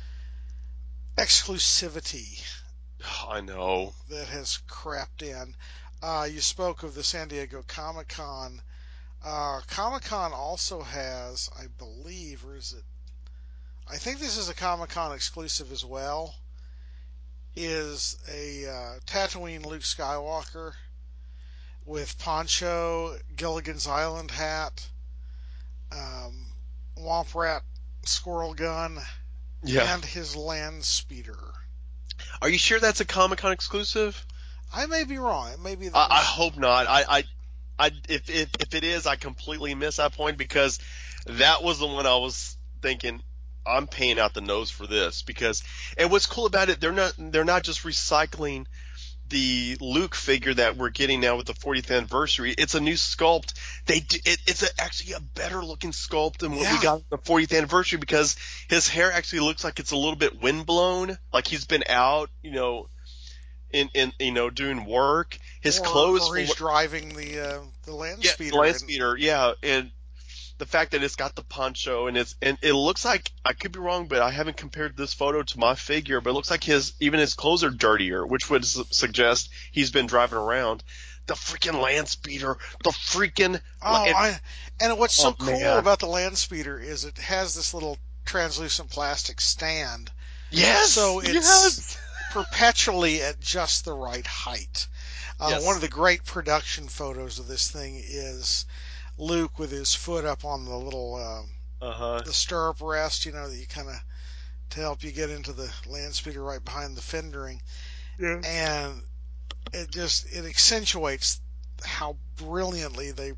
exclusivity I know. that has crept in. Uh, you spoke of the San Diego Comic Con. Uh, Comic Con also has, I believe, or is it? I think this is a Comic Con exclusive as well. Is a uh, Tatooine Luke Skywalker with poncho, Gilligan's Island hat, um, Womp Rat squirrel gun, Yeah. and his land speeder. Are you sure that's a Comic Con exclusive? I may be wrong. It may be that I, I was. hope not. I, I, I if, if if it is, I completely miss that point because that was the one I was thinking. I'm paying out the nose for this because, and what's cool about it, they're not they're not just recycling the Luke figure that we're getting now with the fortieth anniversary. It's a new sculpt. They do, it, it's a, actually a better looking sculpt than what we Yeah, got on the fortieth anniversary because his hair actually looks like it's a little bit windblown, like he's been out, you know, in in you know doing work. His or clothes or for he's what driving the uh, the land yeah, speeder, land and speeder, yeah, and the fact that it's got the poncho and it's and it looks like I could be wrong, but I haven't compared this photo to my figure, but it looks like his even his clothes are dirtier, which would su- suggest he's been driving around. The freaking land speeder, the freaking la- oh, and, I and what's so oh cool man, about the land speeder is it has this little translucent plastic stand, yes, so it's yes, perpetually at just the right height. Uh, one of yes, the great production photos of this thing is Luke with his foot up on the little uh, uh huh, the stirrup rest, you know, that you kind of to help you get into the land speeder right behind the fendering, yeah, and it just it accentuates how brilliantly they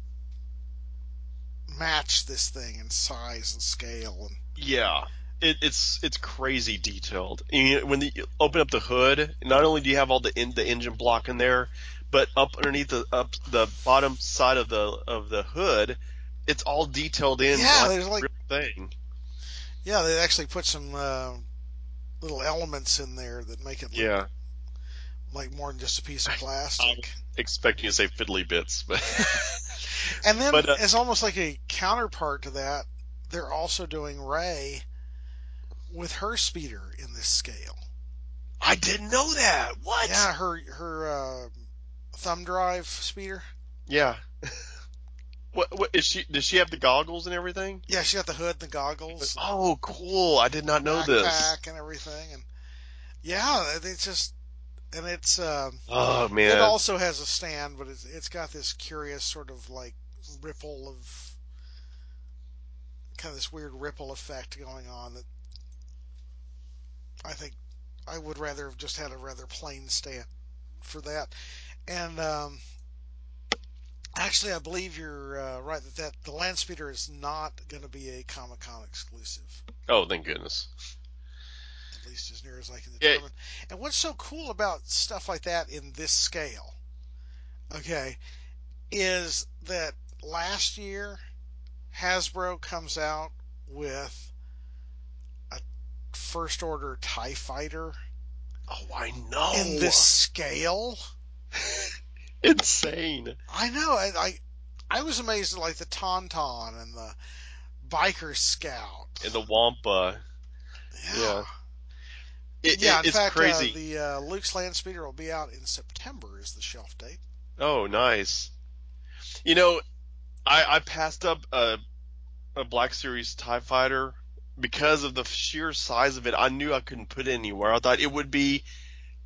match this thing in size and scale. And yeah. It, it's it's crazy detailed. And you- when you open up the hood, not only do you have all the in, the engine block in there, but up underneath the up the bottom side of the of the hood, it's all detailed in yeah, like there's a like real thing. yeah, they actually put some uh, little elements in there that make it look Yeah, like more than just a piece of I plastic. was expecting you to say fiddly bits, but And then, but uh, as almost like a counterpart to that, they're also doing Ray with her speeder in this scale. I didn't know that. What? Yeah, her her uh, thumb drive speeder. Yeah. What what is she? Does she have the goggles and everything? Yeah, she got the hood and the goggles and Oh, cool! I did not know this. backpack and everything. And yeah, it's just and it's um, Oh it man, also has a stand, but it's it's got this curious sort of like ripple of kind of this weird ripple effect going on that I think I would rather have just had a rather plain stand for that. And um, actually, I believe you're uh, right that, that the land speeder is not going to be a Comic Con exclusive, oh thank goodness. at least as near as I can Yeah, determine. And what's so cool about stuff like that in this scale, okay, is that last year Hasbro comes out with a first order TIE fighter oh I in this know. scale. Insane. I know. I, I I was amazed at like the Tauntaun and the Biker Scout. And the Wampa. Yeah. Yeah. It, Yeah, it in it's fact, uh, crazy. the uh, Luke's Land Speeder will be out in September, is the shelf date. Oh, nice. You know, I I passed up a a Black Series TIE fighter because of the sheer size of it. I knew I couldn't put it anywhere. I thought it would be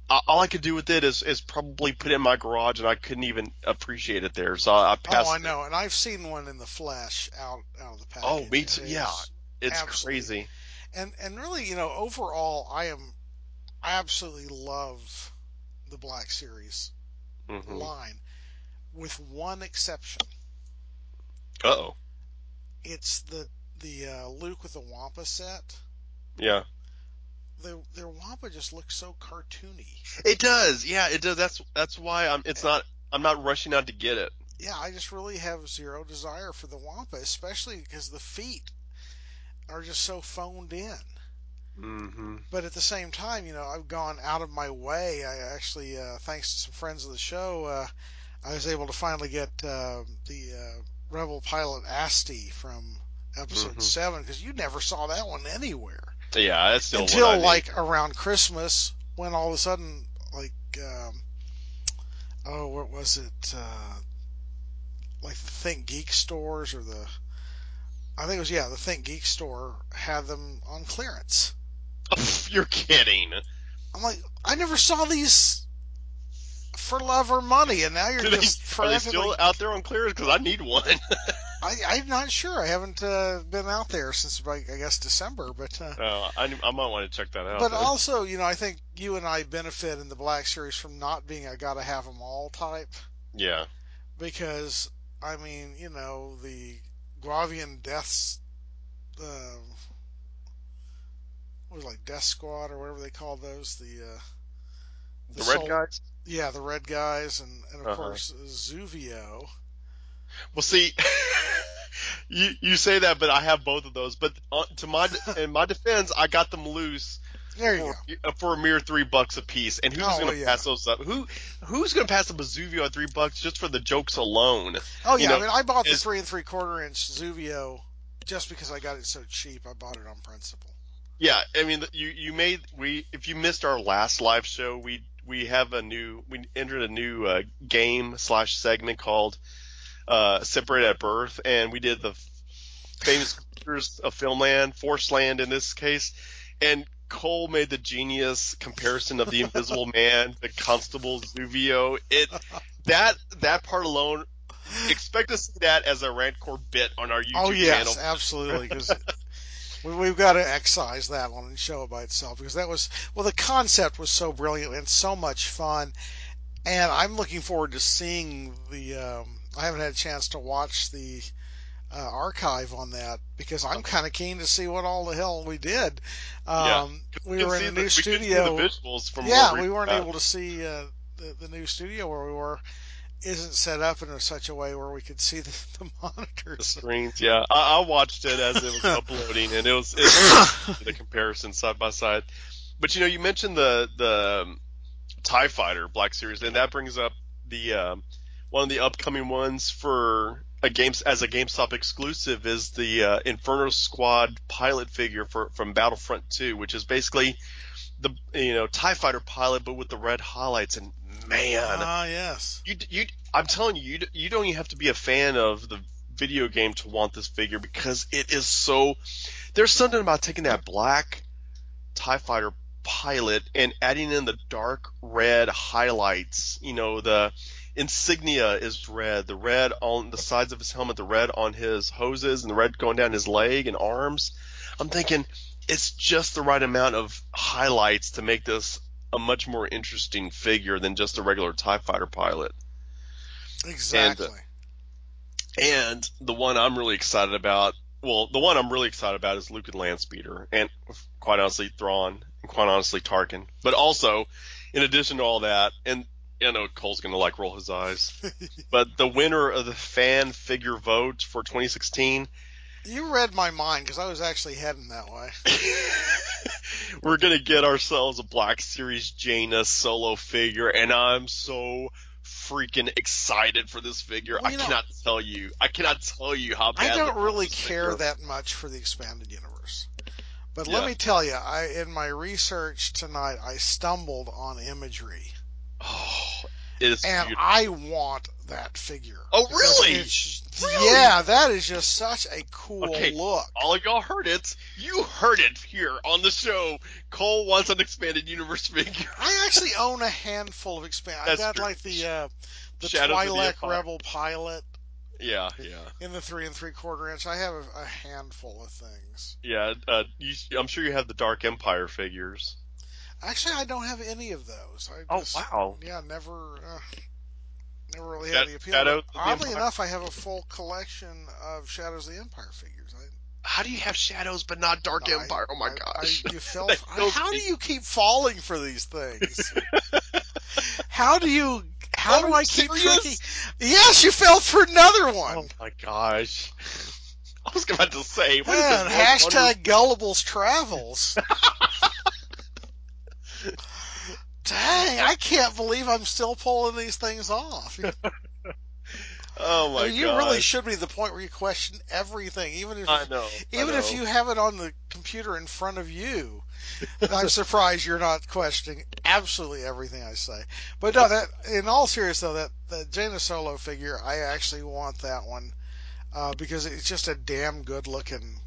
I, all I could do with it is is probably put it in my garage, and I couldn't even appreciate it there. So I, I Oh, I passed it. know, and I've seen one in the flesh out out of the Oh, package, me and too. it Yeah, is it's absolutely crazy. and and really, you know, overall, I am I absolutely love the Black Series Hmm. line, with one exception. Uh-oh. It's the the uh, Luke with the Wampa set. Yeah. The, their Wampa just looks so cartoony. It does. Yeah, it does. That's that's why I'm. It's And, not. I'm not rushing out to get it. yeah, I just really have zero desire for the Wampa, especially because the feet are just so phoned in. Hmm. But at the same time, you know, I've gone out of my way. I actually, uh, thanks to some friends of the show, uh, I was able to finally get uh, the uh, Rebel pilot Asti from episode Hmm. seven, because you never saw that one anywhere Yeah, that's still what I until need. like around Christmas, when all of a sudden, like, um, oh, what was it? Uh, like the Think Geek stores, or the, I think it was, yeah, the Think Geek store had them on clearance. You're kidding. I'm like, I never saw these for love or money, and now you're Do they? just Are they still frantically. out there on clearance? Because I need one. I, I'm not sure. I haven't uh, been out there since, like, I guess, December. But uh, uh, I I might want to check that out but then. also, you know, I think you and I benefit in the Black Series from not being a gotta have them all type, Yeah. because I mean, you know, the Guavian Deaths, uh, what was it, like Death Squad or whatever they call those, the uh, the The red Soul, guys. yeah, the Red Guys, and and of Uh huh. course Zuvio. Well, see, you you say that, but I have both of those. But uh, to my in my defense, I got them loose There you for go. uh, for a mere three bucks a piece. And who's Oh going well, to yeah. pass those up? Who who's going to pass up a Zuvio at three bucks just for the jokes alone? Oh You yeah. I know, mean, I bought the is three and three quarter inch Zuvio just because I got it so cheap. I bought it on principle. yeah. I mean, you you made we if you missed our last live show, we we have a new we entered a new uh, game slash segment called uh, Separate at Birth, and we did the famous creatures of Filmland, Force Land in this case, and Cole made the genius comparison of the Invisible Man, the Constable Zuvio. It that that part alone, expect to see that as a Rantcore bit on our Oh YouTube yes, channel. absolutely. Because we, we've got to excise that one and show it by itself, because that was, well, the concept was so brilliant and so much fun, and I'm looking forward to seeing the. Um, I haven't had a chance to watch the uh, archive on that, because I'm kind of keen to see what all the hell we did. Yeah, Um, 'cause we we can were in see a the new we can see the studio. visuals from where Yeah, we we weren't were at. able to see uh, the, the new studio where we were. Isn't set up in such a way where we could see the, the The monitors. screens. Yeah, I, I watched it as it was uploading, and it was it's funny to see the comparison side by side. But you know, you mentioned the the um, TIE Fighter Black Series, and that brings up the um, one of the upcoming ones for a games as a GameStop exclusive is the uh, Inferno Squad pilot figure for from Battlefront two, which is basically the you know TIE Fighter pilot but with the red highlights. And man, Ah, yes. you you I'm telling you, you you don't even have to be a fan of the video game to want this figure because it is so. There's something about taking that black TIE Fighter pilot and adding in the dark red highlights. You know, the insignia is red, the red on the sides of his helmet, the red on his hoses, and the red going down his leg and arms. I'm thinking it's just the right amount of highlights to make this a much more interesting figure than just a regular TIE Fighter pilot. And uh, Exactly. and the one I'm really excited about, well, the one I'm really excited about is Luke and Landspeeder, and quite honestly, Thrawn, and quite honestly, Tarkin. But also, in addition to all that, and I know Cole's gonna like roll his eyes, but the winner of the fan figure vote for twenty sixteen, You read my mind, because I was actually heading that way. we're gonna get ourselves a Black Series Jaina solo figure, and I'm so freaking excited for this figure. Well, I you know, cannot tell you. I cannot tell you how I badly don't I want really this care figure. that much for the expanded universe. But let Yeah. me tell you, I in my research tonight, I stumbled on imagery. Oh. is and beautiful. I want that figure. Oh, Because really? It's, Really? yeah, that is just such a cool Okay, look. all of y'all heard it. You heard it here on the show. Cole wants an expanded universe figure. I actually own a handful of expand. I That's got true. like the uh, the Shadows of the Twi'lek Empire. Rebel pilot Yeah, yeah, in the three and three quarter inch. I have a, a handful of things. yeah. Uh, you, I'm sure you have the Dark Empire figures. Actually, I don't have any of those. I Oh, just, wow. yeah, never, uh, never really had Sha- the appeal. But Shadows of the oddly Empire. enough, I have a full collection of Shadows of the Empire figures. How do you have Shadows but not Dark I, Empire? Oh my I, I, gosh, you fell. that For, kills how do me. you keep falling for these things? How do you? How Oh, are do you I keep tricking? serious? Yes, you fell for another one. Oh my gosh. I was about to say, what is this? And Rogue One? hashtag Gullible's Travels. Dang, I can't believe I'm still pulling these things off. Oh I my mean, you really gosh. should be the point where you question everything, even if I know, I even if know. you have it on the computer in front of you. I'm surprised you're not questioning absolutely everything I say. But no, that in all seriousness though, that the Jaina Solo figure, I actually want that one uh, because it's just a damn good looking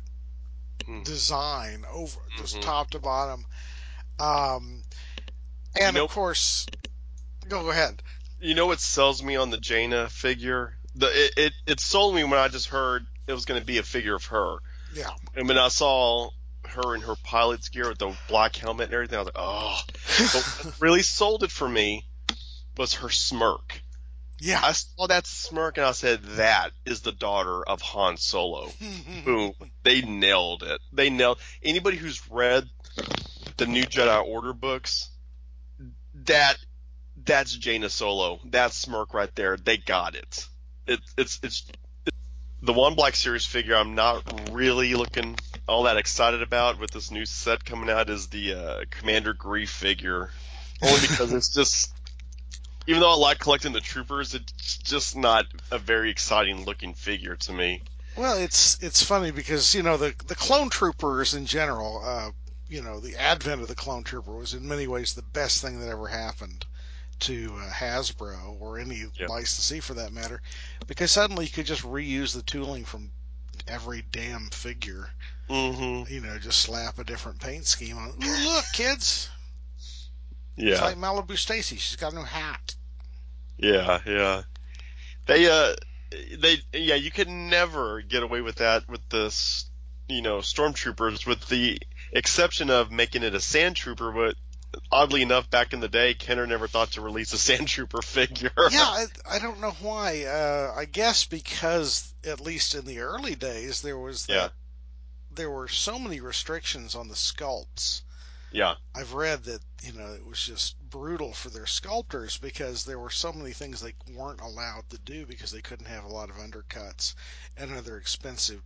design over just Mm-hmm. top to bottom. Um, You and of know, course, go ahead. you know what sells me on the Jaina figure? The it, it, it sold me when I just heard it was going to be a figure of her. Yeah. And when I saw her in her pilot's gear with the black helmet and everything, I was like, oh. But what really sold it for me was her smirk. Yeah. I saw that smirk and I said, that is the daughter of Han Solo. Boom. They nailed it. They nailed anybody who's read the new Jedi Order books, that that's Jaina Solo. That smirk right there. They got it. It it's it's the One Black Series figure I'm not really looking all that excited about with this new set coming out is the uh, Commander Grief figure. Only because it's just, even though I like collecting the troopers, it's just not a very exciting looking figure to me. Well, it's it's funny because you know the the clone troopers in general, uh, you know, the advent of the clone trooper was in many ways the best thing that ever happened to uh, Hasbro or any Yeah. licensee for that matter, because suddenly you could just reuse the tooling from every damn figure. Mm-hmm. You know, just slap a different paint scheme on. Ooh, look, kids, it's Yeah. like Malibu Stacy. She's got a new hat. Yeah. Yeah. They uh they yeah you could never get away with that with this, you know, stormtroopers, with the exception of making it a sand trooper. But oddly enough, back in the day, Kenner never thought to release a sand trooper figure. Yeah, I, I don't know why. Uh, I guess because at least in the early days there was Yeah. that there were so many restrictions on the sculpts. Yeah. I've read that, you know, it was just brutal for their sculptors because there were so many things they weren't allowed to do because they couldn't have a lot of undercuts and other expensive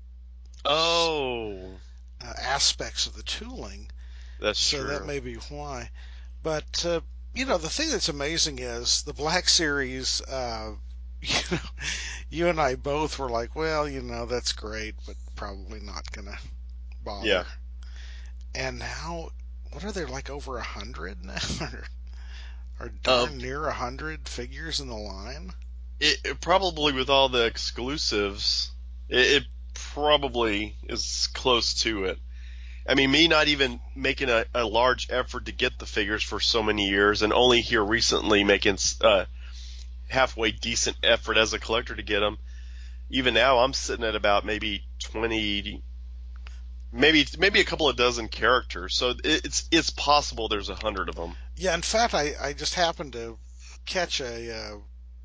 Oh, uh, aspects of the tooling. that's So that true. may be why. But, uh, you know, the thing that's amazing is the Black Series, uh, you know, you and I both were like, well, you know, that's great, but probably not going to Yeah. bother. And now, what are there, like over a hundred now? or, or Of darn near a hundred figures in the line? it, it probably with all the exclusives, it, it probably is close to it. I mean, me not even making a, a large effort to get the figures for so many years, and only here recently making uh, halfway decent effort as a collector to get them. Even now, I'm sitting at about maybe twenty, maybe maybe a couple of dozen characters. So it, it's it's possible there's a hundred of them. Yeah, in fact, I, I just happened to catch a, uh,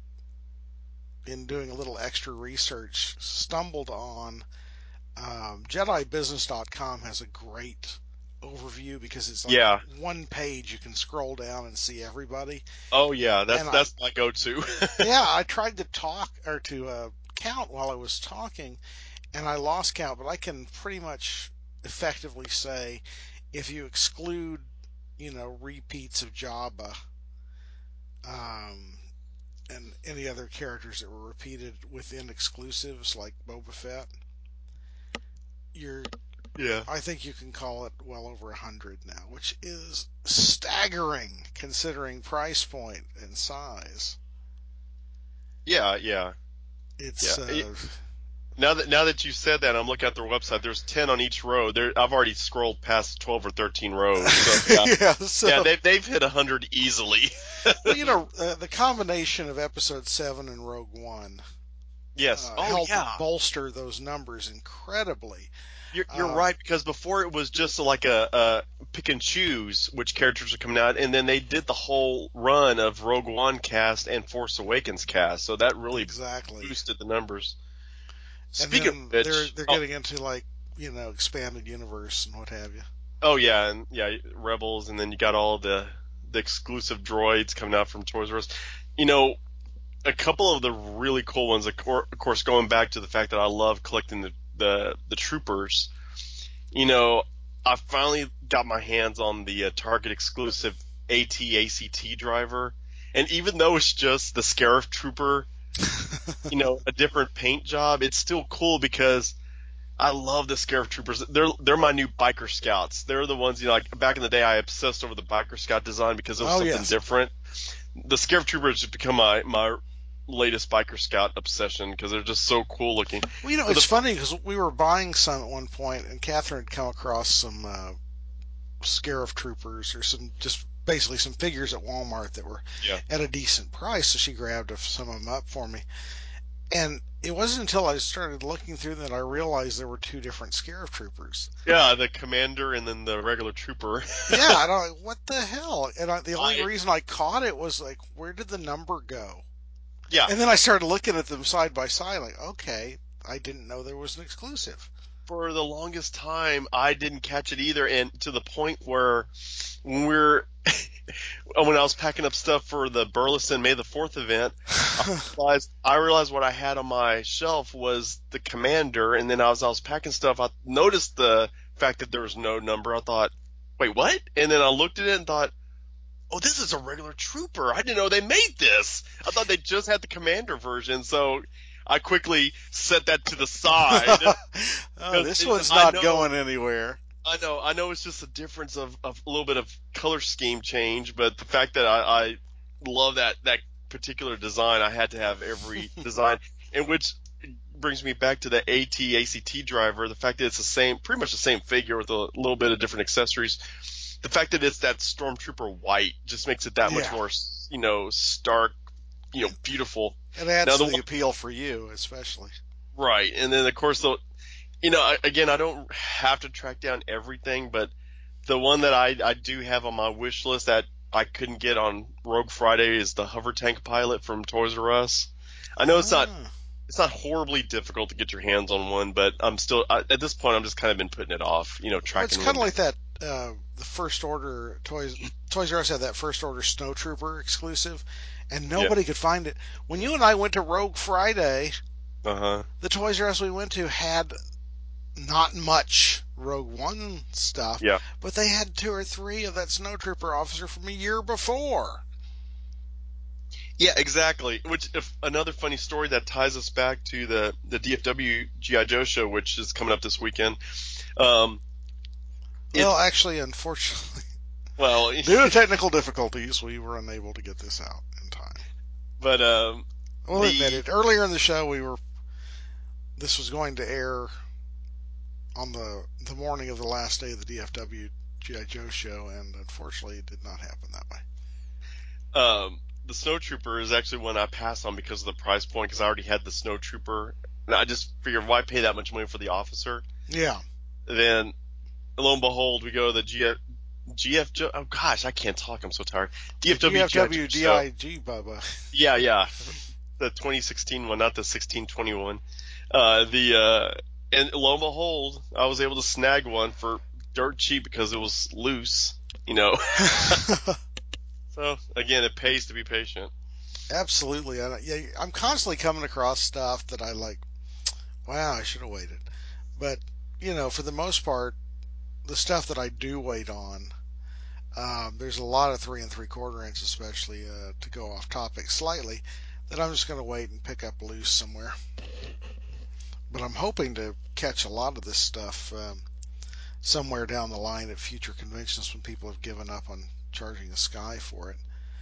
in doing a little extra research, stumbled on um, Jedi Business dot com has a great overview because it's like Yeah. one page you can scroll down and see everybody. Oh yeah. That's And I, that's my go-to. yeah, I tried to talk or to uh, count while I was talking, and I lost count, but I can pretty much effectively say if you exclude, you know, repeats of Jabba, um, and any other characters that were repeated within exclusives like Boba Fett, you're Yeah. I think you can call it well over a hundred now, which is staggering considering price point and size. Yeah, yeah, yeah. It's It- uh, now that now that you said that, I'm looking at their website. There's ten on each road. There, I've already scrolled past twelve or thirteen rows. So yeah, yeah. yeah, So they've they've hit a hundred easily. well, you know, uh, the combination of Episode Seven and Rogue One Yes. uh, Oh helped yeah. bolster those numbers incredibly. You're you're Uh, right because before it was just like a, a pick and choose which characters are coming out, and then they did the whole run of Rogue One cast and Force Awakens cast, so that really exactly. boosted the numbers. And Speaking of then they're which, they're oh, getting into like you know expanded universe and what have you. oh yeah, and yeah, Rebels, and then you got all the the exclusive droids coming out from Toys R Us. You know, a couple of the really cool ones, of cour- of course, going back to the fact that I love collecting the the, the troopers. You know, I finally got my hands on the uh, Target exclusive AT-ACT driver, and even though it's just the Scarif Trooper, you know, a different paint job, it's still cool because I love the Scarif Troopers. They're they're my new biker scouts. They're the ones, you know, like back in the day, I obsessed over the biker scout design because it was Oh something yes. different. The Scarif Troopers have become my my latest biker scout obsession because they're just so cool looking. Well, you know, But it's the funny because we were buying some at one point, and Catherine had come across some uh, Scarif Troopers or some just basically some figures at Walmart that were yeah, at a decent price, so she grabbed some of them up for me. And it wasn't until I started looking through them that I realized there were two different Scarif Troopers. yeah, the commander and then the regular trooper. Yeah, and I'm like, what the hell? And I, the only I reason I caught it was like, where did the number go? yeah, And then I started looking at them side by side, like, okay, I didn't know there was an exclusive. for the longest time I didn't catch it either, and to the point where when we're when I was packing up stuff for the Burleson May the Fourth event, I realized I realized what I had on my shelf was the commander, and then as I was packing stuff, I noticed the fact that there was no number. I thought, wait, what? And then I looked at it and thought, oh, this is a regular trooper. I didn't know they made this. I thought they just had the commander version, so I quickly set that to the side Oh, because this one's I not know going anywhere. I know, I know it's just a difference of, of a little bit of color scheme change, but the fact that I, I love that, that particular design, I had to have every design, and which brings me back to the AT-ACT driver, the fact that it's the same, pretty much the same figure with a little bit of different accessories. The fact that it's that Stormtrooper white just makes it that much Yeah, more, you know, stark, you know, beautiful. it adds Now to the the one, appeal for you, especially. right, and then of course the, you know, I- again, I don't have to track down everything, but the one that I, I do have on my wish list that I couldn't get on Rogue Friday is the hover tank pilot from Toys R Us. I know it's not Ah. it's not horribly difficult to get your hands on one, but I'm still I, at this point I'm just kind of been putting it off, you know, Well, it's tracking kind one. of like that. Uh, the first order toys Toys R Us had that first order Snow Trooper exclusive, and Yeah. nobody could find it. When you and I went to Rogue Friday, Uh huh. the Toys R Us we went to had not much Rogue One stuff, Yeah. but they had two or three of that Snow Trooper officer from a year before. Yeah, exactly. Which if another funny story that ties us back to the the D F W G I Joe show, which is coming up this weekend. Um, Well, it's actually, unfortunately, well, due to technical difficulties, we were unable to get this out in time. but um, We'll admit the it. Earlier in the show, we were this was going to air on the the morning of the last day of the D F W G I Joe show, and unfortunately, it did not happen that way. Um, the Snow Trooper is actually one I passed on because of the price point because I already had the Snow Trooper, and I just figured why pay that much money for the officer? Yeah, Then lo and behold, we go to the G F, G F oh gosh, I can't talk. I'm so tired. the D F W G I Joe G F W show. DIG Bubba. Yeah, yeah, the twenty sixteen one, not the sixteen twenty-one. Uh, the uh, and lo and behold, I was able to snag one for dirt cheap because it was loose. You know, so again, it pays to be patient. Absolutely. I, yeah, I'm constantly coming across stuff that I like. Wow, I should have waited. But you know, for the most part, the stuff that I do wait on, um, there's a lot of three and three quarter inch, especially uh, to go off topic slightly, that I'm just going to wait and pick up loose somewhere. But I'm hoping to catch a lot of this stuff um, somewhere down the line at future conventions when people have given up on charging a sky for it.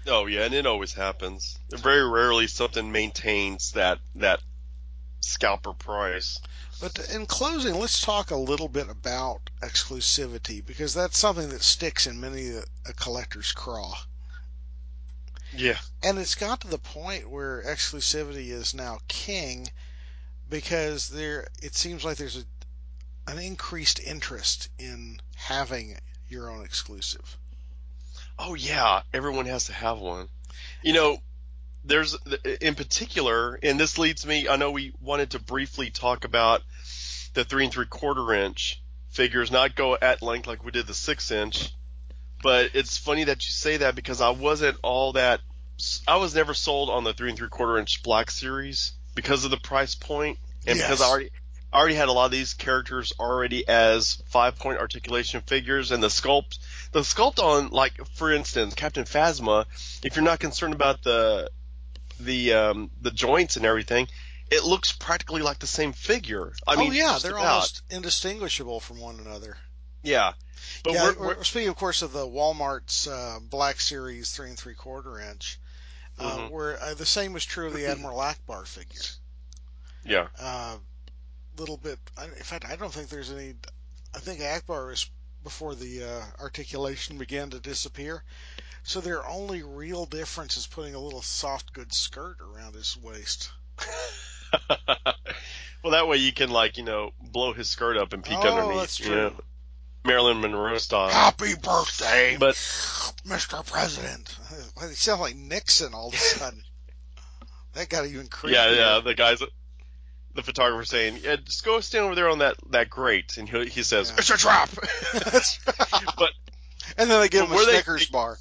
Oh yeah, and it always happens. Very rarely something maintains that that scalper price. But in closing, let's talk a little bit about exclusivity because that's something that sticks in many a, a collector's craw. Yeah. And it's got to the point where exclusivity is now king because there it seems like there's a, an increased interest in having your own exclusive. Oh yeah, everyone has to have one. You know, there's in particular, and this leads me. I know we wanted to briefly talk about the three and three quarter inch figures, not go at length like we did the six inch. But it's funny that you say that because I wasn't all that. I was never sold on the three and three quarter inch Black Series because of the price point, and because I Yes. already I already had a lot of these characters already as five point articulation figures, and the sculpt the sculpt on, like, for instance, Captain Phasma. If you're not concerned about the the um, the joints and everything, it looks practically like the same figure. I Oh mean, yeah, just they're about. almost indistinguishable from one another. Yeah, but Yeah, we're, we're we're speaking, of course, of the Walmart's uh, Black Series three and three quarter inch, uh, hmm where uh, the same was true of the Admiral Akbar figure. yeah. Uh, little bit. In fact, I don't think there's any. I think Akbar is before the uh, articulation began to disappear. So their only real difference is putting a little soft good skirt around his waist. Well, that way you can, like, you know, blow his skirt up and peek Oh, underneath, that's you know, true. Marilyn Monroe style. Happy birthday, But Mister President. He sounds like Nixon all of a sudden. That got even yeah, creepier. yeah, the guys, the photographer saying, yeah, just go stand over there on that that grate, and he he says, Yeah. it's a trap. but And then they give but him a where they, Snickers bar.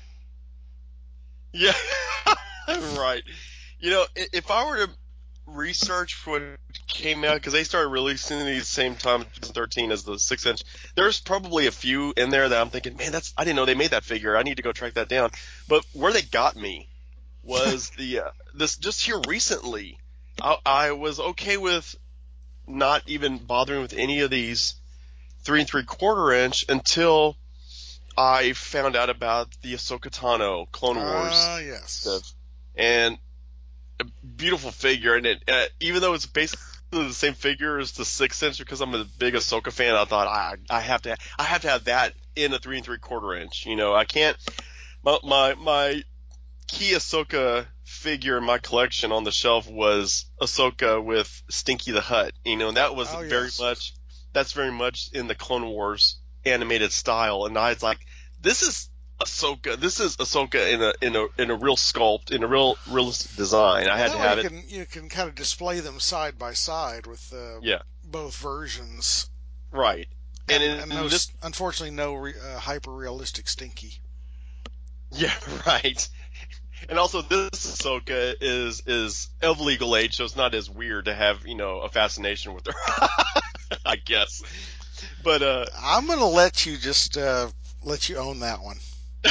yeah, right. You know, if I were to research for what came out, because they started releasing these same time in twenty thirteen as the six inch. There's probably a few in there that I'm thinking, man, that's I didn't know they made that figure. I need to go track that down. But where they got me was the uh, this just here recently. I, I was okay with not even bothering with any of these three and three quarter inch until I found out about the Ahsoka Tano Clone Wars Ah, uh, yes. stuff, and a beautiful figure. And it, uh, even though it's basically the same figure as the six inch, because I'm a big Ahsoka fan, I thought I I have to I have to have that in a three and three quarter inch. You know, I can't. My my, my key Ahsoka figure in my collection on the shelf was Ahsoka with Stinky the Hut. You know, and that was Oh, very yes. much that's very much in the Clone Wars animated style. And I was like, this is Ahsoka. This is Ahsoka in a in a in a real sculpt, in a real realistic design. I Well, had that to way you have it. can you can kind of display them side by side with uh, Yeah, both versions, right. And and in, and no, in this, unfortunately, no re, uh, hyper realistic Stinky. yeah, right. And also, this Ahsoka is is of legal age, so it's not as weird to have, you know, a fascination with her. I guess. But uh, I'm gonna let you just uh, let you own that one.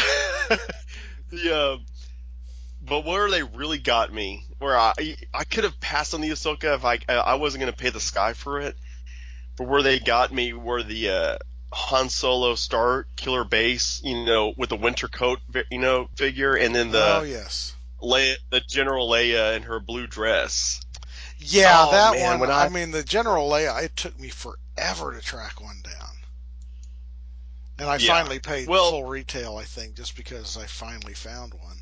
the uh, but where they really got me, where I I could have passed on the Ahsoka if I I wasn't gonna pay the sky for it, but where they got me were the uh, Han Solo Star Killer base, you know, with the winter coat, you know, figure, and then Oh the yes, Leia, the General Leia in her blue dress. yeah, Oh that man, one. when I I mean, the General Leia. It took me forever to track one down, and I yeah, finally paid well, full retail. I think just because I finally found one.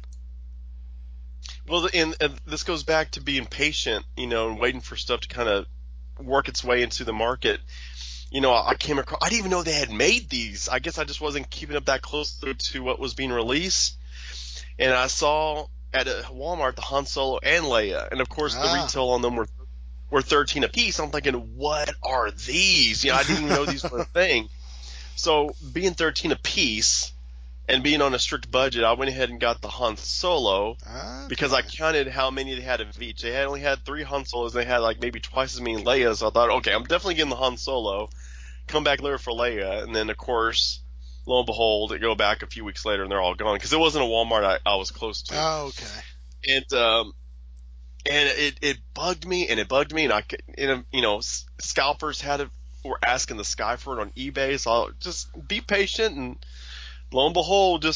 well, and, and this goes back to being patient, you know, and waiting for stuff to kind of work its way into the market. You know, I came across, I didn't even know they had made these. I guess I just wasn't keeping up that close to what was being released. And I saw at a Walmart the Han Solo and Leia, and of course the Ah, retail on them were were thirteen a piece. I'm thinking, what are these? You know, I didn't even know these were a thing. So being thirteen a piece and being on a strict budget, I went ahead and got the Han Solo because I okay. counted how many they had of each. They had only had three Han Solos. They had like maybe twice as many Leias. So I thought, okay, I'm definitely getting the Han Solo. Come back later for Leia, and then of course, lo and behold, I go back a few weeks later and they're all gone because it wasn't a Walmart I, I was close to, Oh, okay. and um, and it it bugged me and it bugged me, and I could, and, you know, scalpers had it were asking the sky for it on eBay, so I'll just be patient, and lo and behold, just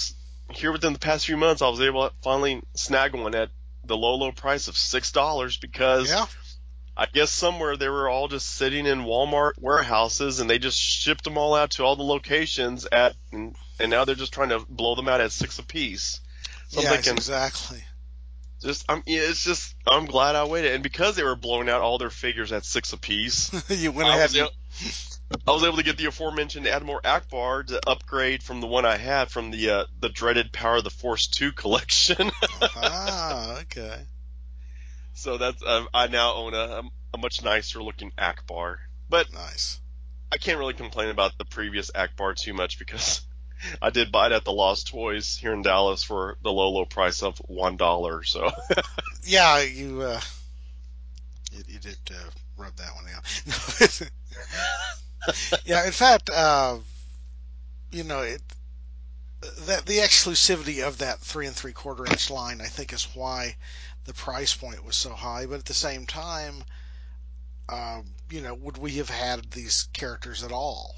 here within the past few months, I was able to finally snag one at the low, low price of six dollars because Yeah. I guess somewhere they were all just sitting in Walmart warehouses and they just shipped them all out to all the locations at, and, and now they're just trying to blow them out at six apiece. So I'm Yes, thinking, exactly. just, I'm, yeah, it's just, I'm glad I waited. And because they were blowing out all their figures at six apiece, You went I ahead was and able, I was able to get the aforementioned Admiral Akbar to upgrade from the one I had from the uh, the dreaded Power of the Force two collection. ah, okay. So that's uh, I now own a, a much nicer looking Akbar. But Nice. I can't really complain about the previous Akbar too much because I did buy it at the Lost Toys here in Dallas for the low, low price of one dollar. So Yeah, you uh, you, you did uh, rub that one out. Yeah, in fact, uh, you know, it that the exclusivity of that three and three quarter inch line, I think, is why the price point was so high. But at the same time, um, you know, would we have had these characters at all?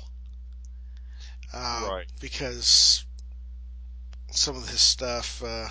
Uh, right. because some of this stuff uh,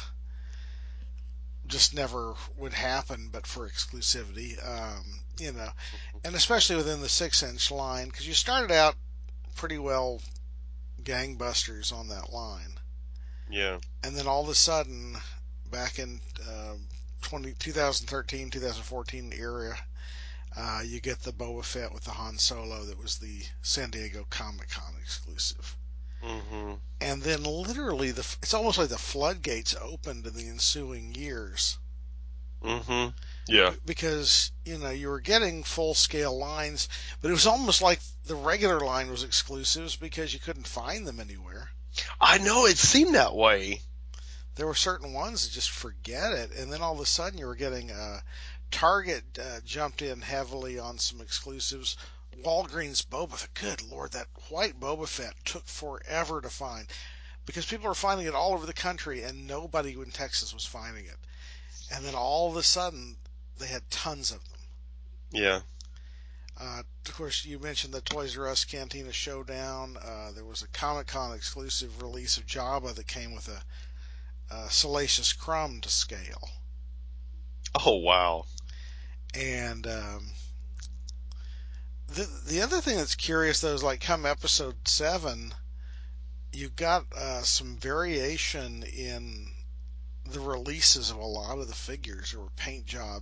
just never would happen, but for exclusivity, um, you know, and especially within the six inch line, because you started out pretty well gangbusters on that line. Yeah. And then all of a sudden, back in uh, twenty, twenty thirteen, twenty fourteen era, uh, you get the Boba Fett with the Han Solo that was the San Diego Comic Con exclusive. Mhm. And then literally, the it's almost like the floodgates opened in the ensuing years Mhm. Yeah. because you know you were getting full scale lines, but it was almost like the regular line was exclusives because you couldn't find them anywhere. I know it seemed that way. There were certain ones that just forget it, and then all of a sudden you were getting uh, Target uh, jumped in heavily on some exclusives. Walgreens Boba Fett, good lord, that white Boba Fett took forever to find because people were finding it all over the country and nobody in Texas was finding it. And then all of a sudden they had tons of them. Yeah. Uh, of course, you mentioned the Toys R Us Cantina Showdown. Uh, there was a Comic Con exclusive release of Jabba that came with a uh, Salacious Crumb to scale. Oh wow. And um, the the other thing that's curious though is like come episode seven, you've got uh, some variation in the releases of a lot of the figures. There were paint job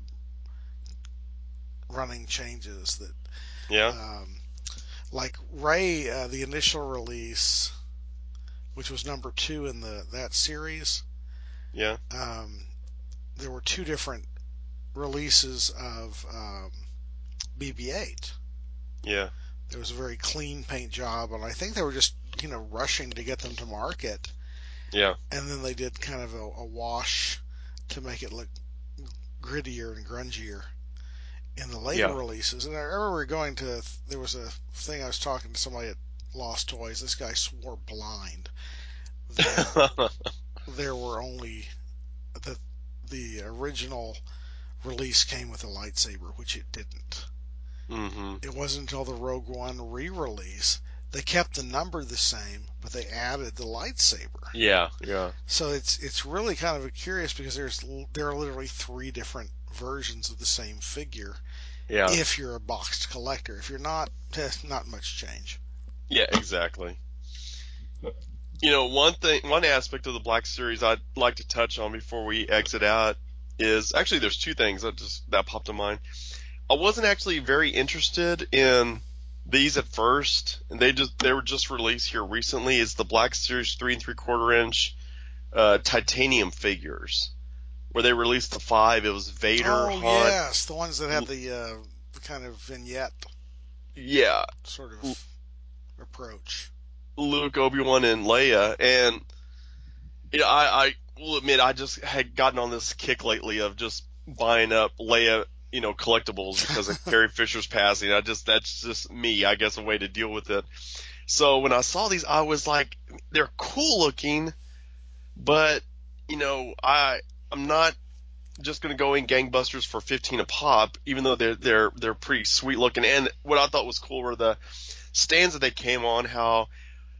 running changes that, Yeah. um, like Ray, uh, the initial release, which was number two in the that series. Yeah. Um, there were two different releases of um, B B eight. Yeah. There was a very clean paint job, and I think they were just you know rushing to get them to market, Yeah. and then they did kind of a, a wash to make it look grittier and grungier in the later Yeah. releases. And I remember going to there was a thing I was talking to somebody at Lost Toys. This guy swore blind that there were only that the original release came with a lightsaber, which it didn't. mhm. It wasn't until the Rogue One re-release they kept the number the same, but they added the lightsaber. Yeah. Yeah. So it's it's really kind of curious because there's there are literally three different versions of the same figure. Yeah. If you're a boxed collector, if you're not, eh, not much change. Yeah. Exactly. You know, one thing, one aspect of the Black Series I'd like to touch on before we exit out is actually there's two things that just that popped in mind. I wasn't actually very interested in these at first, and they just they were just released here recently. Is the Black Series three and three quarter inch uh, titanium figures where they released the five? It was Vader, Oh Han, yes, the ones that had the, uh, the kind of vignette yeah, sort of approach. Luke, Obi Wan, and Leia, and yeah, I, I will admit I just had gotten on this kick lately of just buying up Leia, you know, collectibles because of Carrie Fisher's passing. I just that's just me, I guess, a way to deal with it. So when I saw these, I was like, they're cool looking, but you know, I I'm not just gonna go in gangbusters for fifteen a pop, even though they're they're they're pretty sweet looking. And what I thought was cool were the stands that they came on, how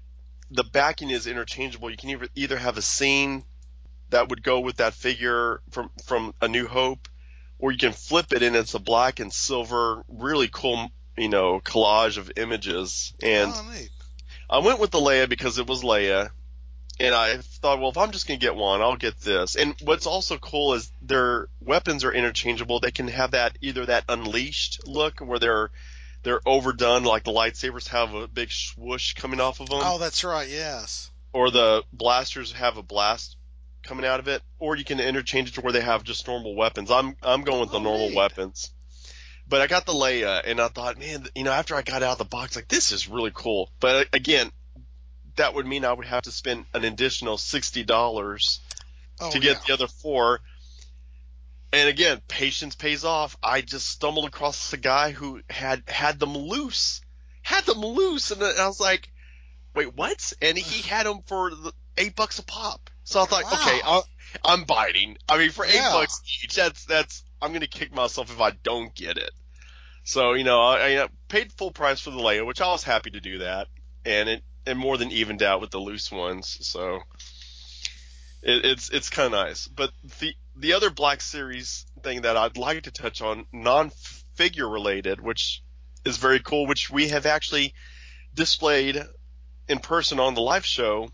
the backing is interchangeable. You can either either have a scene that would go with that figure from from A New Hope, or you can flip it and it's a black and silver, really cool, you know, collage of images. And Oh, neat. I went with the Leia because it was Leia, and I thought, well, if I'm just gonna get one, I'll get this. And what's also cool is their weapons are interchangeable. They can have that either that unleashed look where they're they're overdone, like the lightsabers have a big swoosh coming off of them, Oh, that's right. Yes. or the blasters have a blast coming out of it, or you can interchange it to where they have just normal weapons. I'm I'm going with the Oh, normal neat. weapons. But I got the Leia, and I thought, man, you know, after I got out of the box, like, this is really cool. But again, that would mean I would have to spend an additional sixty dollars Oh, to yeah. get the other four. And again, patience pays off. I just stumbled across a guy who had had them loose, had them loose, and I was like, wait, what? And he had them for the eight bucks a pop. So I thought, okay, Wow. I'll, I'm biting. I mean, for eight Yeah. bucks each, that's that's I'm gonna kick myself if I don't get it. So you know, I, I paid full price for the Leia, which I was happy to do that, and it and more than evened out with the loose ones. So it, it's it's kind of nice. But the the other Black Series thing that I'd like to touch on, non-figure related, which is very cool, which we have actually displayed in person on the live show,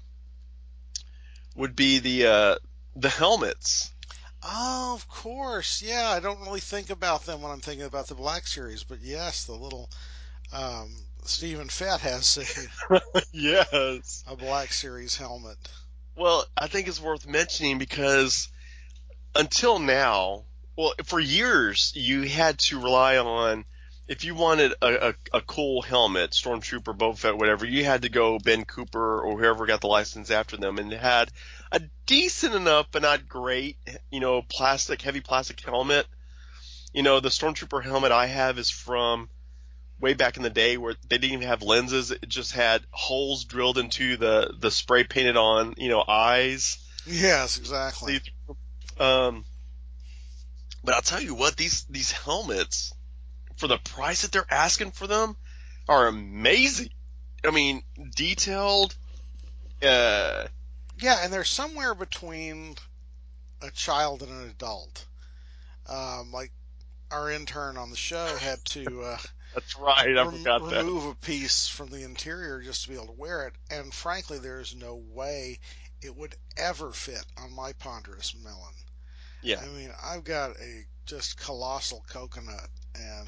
would be the uh, the helmets. Oh, of course. Yeah, I don't really think about them when I'm thinking about the Black Series, but yes, the little um, Stephen Fett has a, Yes. a Black Series helmet. Well, I think it's worth mentioning because until now, well, for years you had to rely on, if you wanted a, a, a cool helmet, Stormtrooper, Boba Fett, whatever, you had to go Ben Cooper or whoever got the license after them, and it had a decent enough but not great, you know, plastic, heavy plastic helmet. You know, the Stormtrooper helmet I have is from way back in the day where they didn't even have lenses. It just had holes drilled into the, the spray painted on, you know, eyes. Yes, exactly. See, um, but I'll tell you what, these, these helmets, for the price that they're asking for them, are amazing. I mean, detailed, uh, Yeah, and they're somewhere between a child and an adult. Um, like our intern on the show had to uh, that's right, I rem- forgot that. remove a piece from the interior just to be able to wear it, and frankly, there's no way it would ever fit on my ponderous melon. Yeah. I mean, I've got a just colossal coconut, and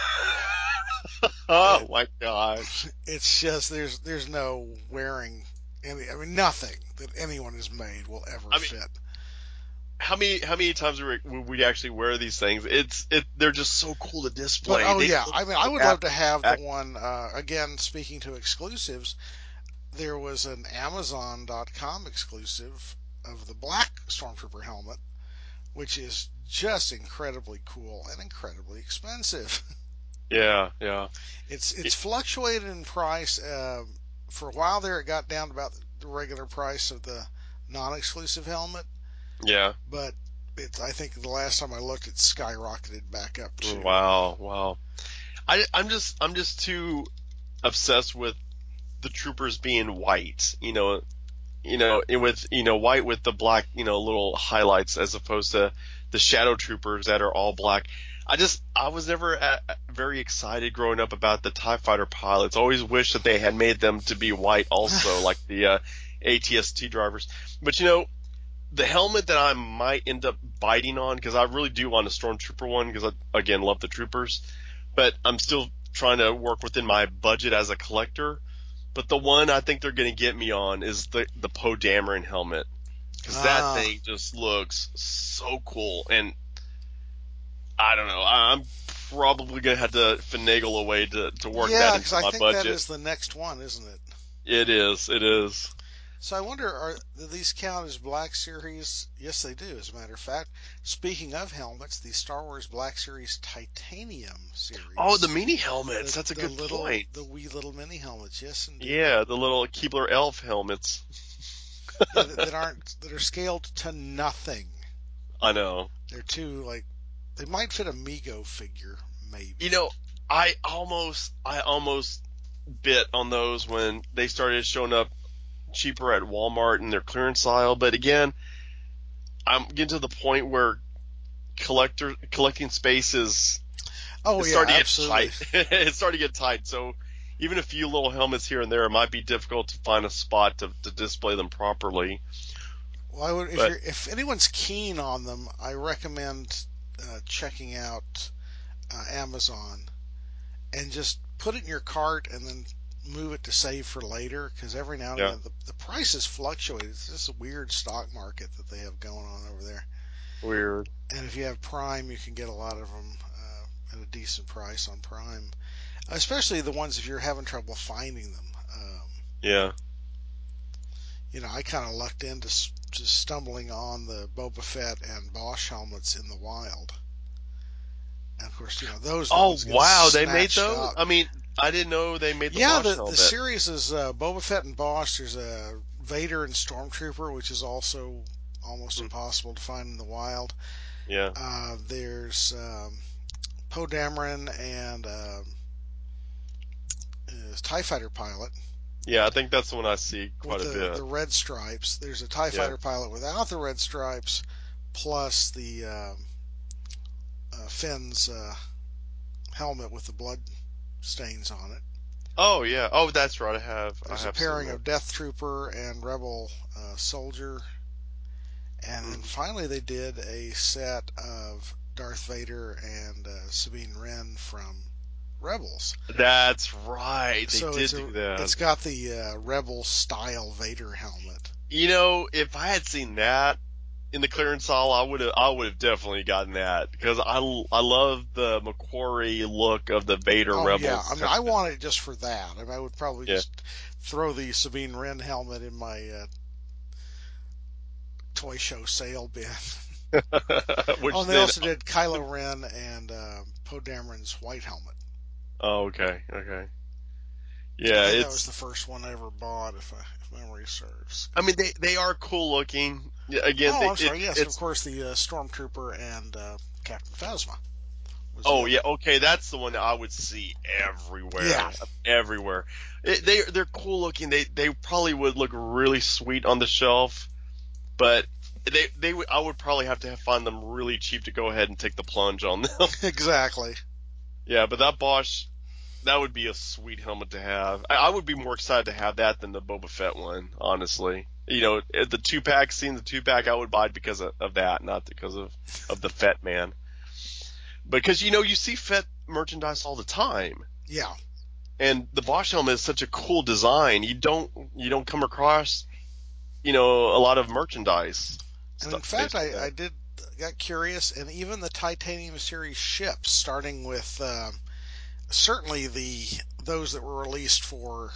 Oh it my gosh. it's just there's there's no wearing any. I mean, nothing that anyone has made will ever I mean, fit. how many how many times would we actually wear these things? It's it they're just so cool to But display. oh They yeah, look I mean, I so would love to have the action-packed. one uh, again. Speaking to exclusives, there was an Amazon dot com exclusive of the black Stormtrooper helmet, which is just incredibly cool and incredibly expensive. Yeah, yeah, It's Y- it's fluctuated in price. Uh, for a while there, it got down to about the regular price of the non-exclusive helmet, yeah. but it, I think the last time I looked, it skyrocketed back up to. Uh, Wow, wow. I I'm just I'm just too obsessed with the troopers being white. You know, you know, and with you know white with the black, you know, little highlights as opposed to the shadow troopers that are all black. I just I was never uh very excited growing up about the TIE fighter pilots. Always wished that they had made them to be white also, like the uh, A T S T drivers. But you know, the helmet that I might end up biting on, because I really do want a Stormtrooper one, because I again love the troopers, but I'm still trying to work within my budget as a collector. But the one I think they're going to get me on is the the Poe Dameron helmet, because that ah, thing just looks so cool, and I don't know, I'm probably going to have to finagle a way to to work that yeah, into because I my think that budget. is the next one, isn't it? It is, it is. So I wonder, are do these count as Black Series? Yes, they do. As a matter of fact, speaking of helmets, the Star Wars Black Series Titanium Oh, the series, mini helmets. the That's a the good little point. the wee little mini helmets. Yes, indeed. Yeah, the little Keebler elf helmets. Yeah, that, that aren't that are scaled to nothing. I know. They're too like they might fit a Mego figure, You maybe. know, I almost, I almost bit on those when they started showing up cheaper at Walmart in their clearance aisle. But again, I'm getting to the point where collector collecting space is Oh it's yeah, starting to get absolutely. tight. It's starting to get tight. So even a few little helmets here and there, it might be difficult to find a spot to, to display them properly. Well, I would, if But you're if anyone's keen on them, I recommend uh, checking out uh, Amazon and just put it in your cart and then move it to save for later, because every now and yeah, again the, the prices fluctuate. It's just a weird stock market that they have going on over there. weird. And if you have Prime, you can get a lot of them uh, at a decent price on Prime, especially the ones if you're having trouble finding them. Um, Yeah. you know, I kind of lucked into just stumbling on the Boba Fett and Bosch helmets in the wild. And of course, you know, those are the Oh ones that get wow, they made snatched those. up. I mean, I didn't know they made the Yeah, Bosch the the helmet. series is uh, Boba Fett and Bosch. There's a Vader and Stormtrooper, which is also almost Hmm. impossible to find in the wild. Yeah. Uh, there's um, Poe Dameron and uh, his TIE Fighter pilot Yeah, I think that's the one I see with quite a the, bit. the red stripes. There's a TIE Yeah. Fighter pilot without the red stripes, plus the um uh, Finn's uh, helmet with the blood stains on it. Oh yeah. Oh, that's right. I have I There's a have seen pairing that. of Death Trooper and Rebel uh, Soldier. And then Hmm. finally, they did a set of Darth Vader and uh, Sabine Wren from Rebels. That's right. They So did it's do a that. it's got the uh, Rebel style Vader helmet. You know, if I had seen that in the clearance aisle, I would have I would have definitely gotten that because I I love the McQuarrie look of the Vader Oh yeah, I Rebels mean I helmet. want it just for that. I mean I would probably Yeah. just throw the Sabine Wren helmet in my uh, toy show sale bin. Oh, Which and they then also did Kylo Ren and uh, Poe Dameron's white helmet. oh okay, okay. I Yeah, think that was it's the first one I ever bought, if, I, if memory serves. I mean they they are cool looking. Yeah, again, Oh, they I'm it sorry. Yes, and of it's course the uh, Stormtrooper and uh, Captain Phasma was the oh other yeah, one. okay, that's the one that I would see Yeah, everywhere, everywhere. It, they they're cool looking. They they probably would look really sweet on the shelf, but they they would I would probably have to have, find them really cheap to go ahead and take the plunge on them. exactly. Yeah, but that Bosch that would be a sweet helmet to have. I, I would be more excited to have that than the Boba Fett one, honestly. You know, the two pack, seeing the two pack, I would buy it because of, of that, not because of of the Fett man. Because you know, you see Fett merchandise all the time. Yeah, And the Bosch helmet is such a cool design. You don't you don't come across you know a lot of merchandise and in stuff fact, based on I, that. I did got curious, and even the Titanium series ships, starting with uh, certainly the those that were released for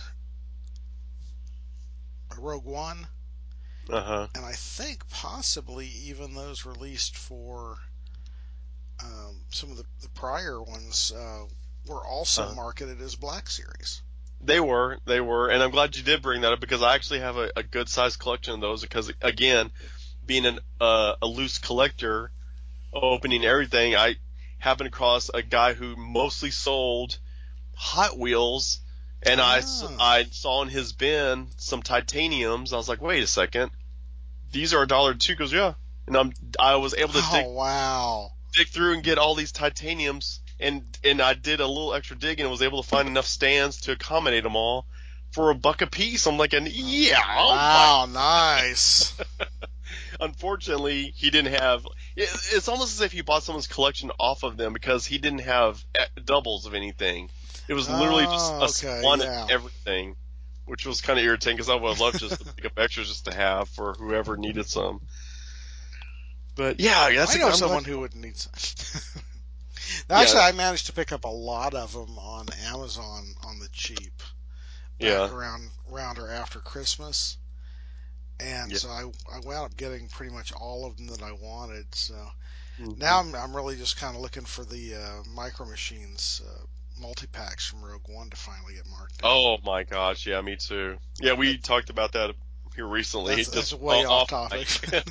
Rogue One, Uh huh. and I think possibly even those released for um, some of the, the prior ones uh, were also Uh-huh. marketed as Black Series. They were, they were, and I'm glad you did bring that up because I actually have a, a good sized collection of those. Because again, being an uh, a loose collector, opening everything, I happened across a guy who mostly sold Hot Wheels, and I, s- Ah, I saw in his bin some titaniums. I was like, wait a second, these are a dollar too. He goes, yeah, and I'm I was able to dig oh wow. dig through and get all these titaniums, and and I did a little extra digging and was able to find enough stands to accommodate them all for a buck a piece. I'm like, yeah, I'll buy. Wow, nice. Unfortunately, he didn't have. It, it's almost as if he bought someone's collection off of them because he didn't have e- doubles of anything. It was literally just Oh, a okay, one of yeah. everything, which was kind of irritating because I would have loved just to pick up extras just to have for whoever needed some. But yeah, Well, that's I a, know I'm glad. someone who would need some. Yeah, Actually, I managed to pick up a lot of them on Amazon on the cheap back yeah, around around or after Christmas, and yeah. so I I wound up getting pretty much all of them that I wanted. So Hmm. now I'm I'm really just kind of looking for the uh, Micro Machines uh, multi packs from Rogue One to finally get marked down. Oh my gosh, yeah, me too. Yeah, That we talked about that here recently, that's that's just way o- off off topic. mic.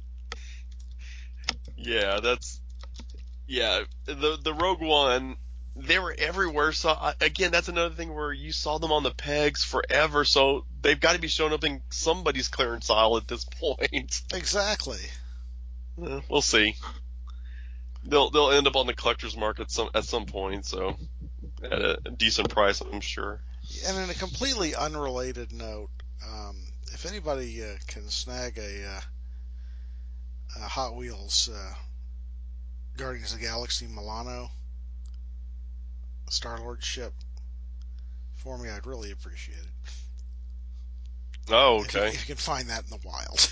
Yeah, that's yeah. The the Rogue One. they were everywhere. So I, again, that's another thing where you saw them on the pegs forever. So they've got to be showing up in somebody's clearance aisle at this point. Exactly. Uh, we'll see. They'll they'll end up on the collector's market some at some point. So at a, a decent price, I'm sure. And in a completely unrelated note, um, if anybody uh, can snag a, uh, a Hot Wheels uh, Guardians of the Galaxy Milano Star Lord ship for me, I'd really appreciate it. Oh, If you, okay. if you can find that in the wild.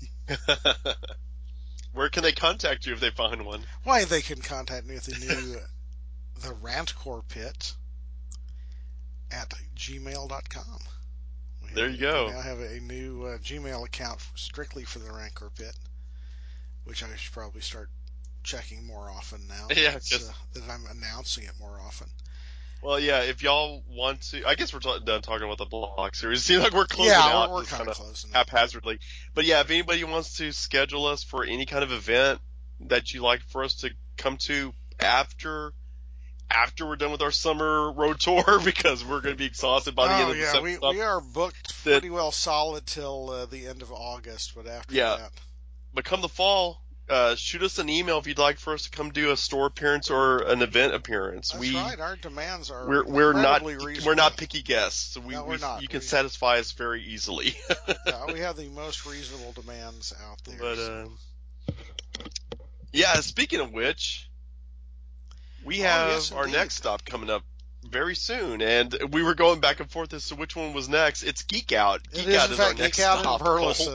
Where can they contact you if they find one? Why, they can contact me with the new uh, the Rantcore Pit at gmail dot com. We, There you we go. now have a new uh, Gmail account strictly for the Rancor Pit, which I should probably start checking more often now that, Yeah, it's, uh, just that I'm announcing it more often. well, yeah. If y'all want to, I guess we're t- done talking about the block series. It seems like we're closing Yeah, we're, out we're just kind kind of of closing out. haphazardly. But yeah, if anybody wants to schedule us for any kind of event that you like for us to come to after after we're done with our summer road tour, because we're going to be exhausted by the end Oh of the yeah, summer we stuff. we are booked That pretty well solid till uh, the end of August, but after yeah, that, but come the fall, uh, shoot us an email if you'd like for us to come do a store appearance or an event appearance. that's We right. Our demands are we're we're not incredibly we're reasonable. not picky guests. So we No, we're we not. you can We satisfy us very easily. yeah, we have the most reasonable demands out there. But So, uh, yeah, speaking of which, we oh yes, have our indeed. next stop coming up very soon, and we were going back and forth as to which one was next. It's Geek Out. It Geek is Out in is our fact Geek next Out in stop. Burleson.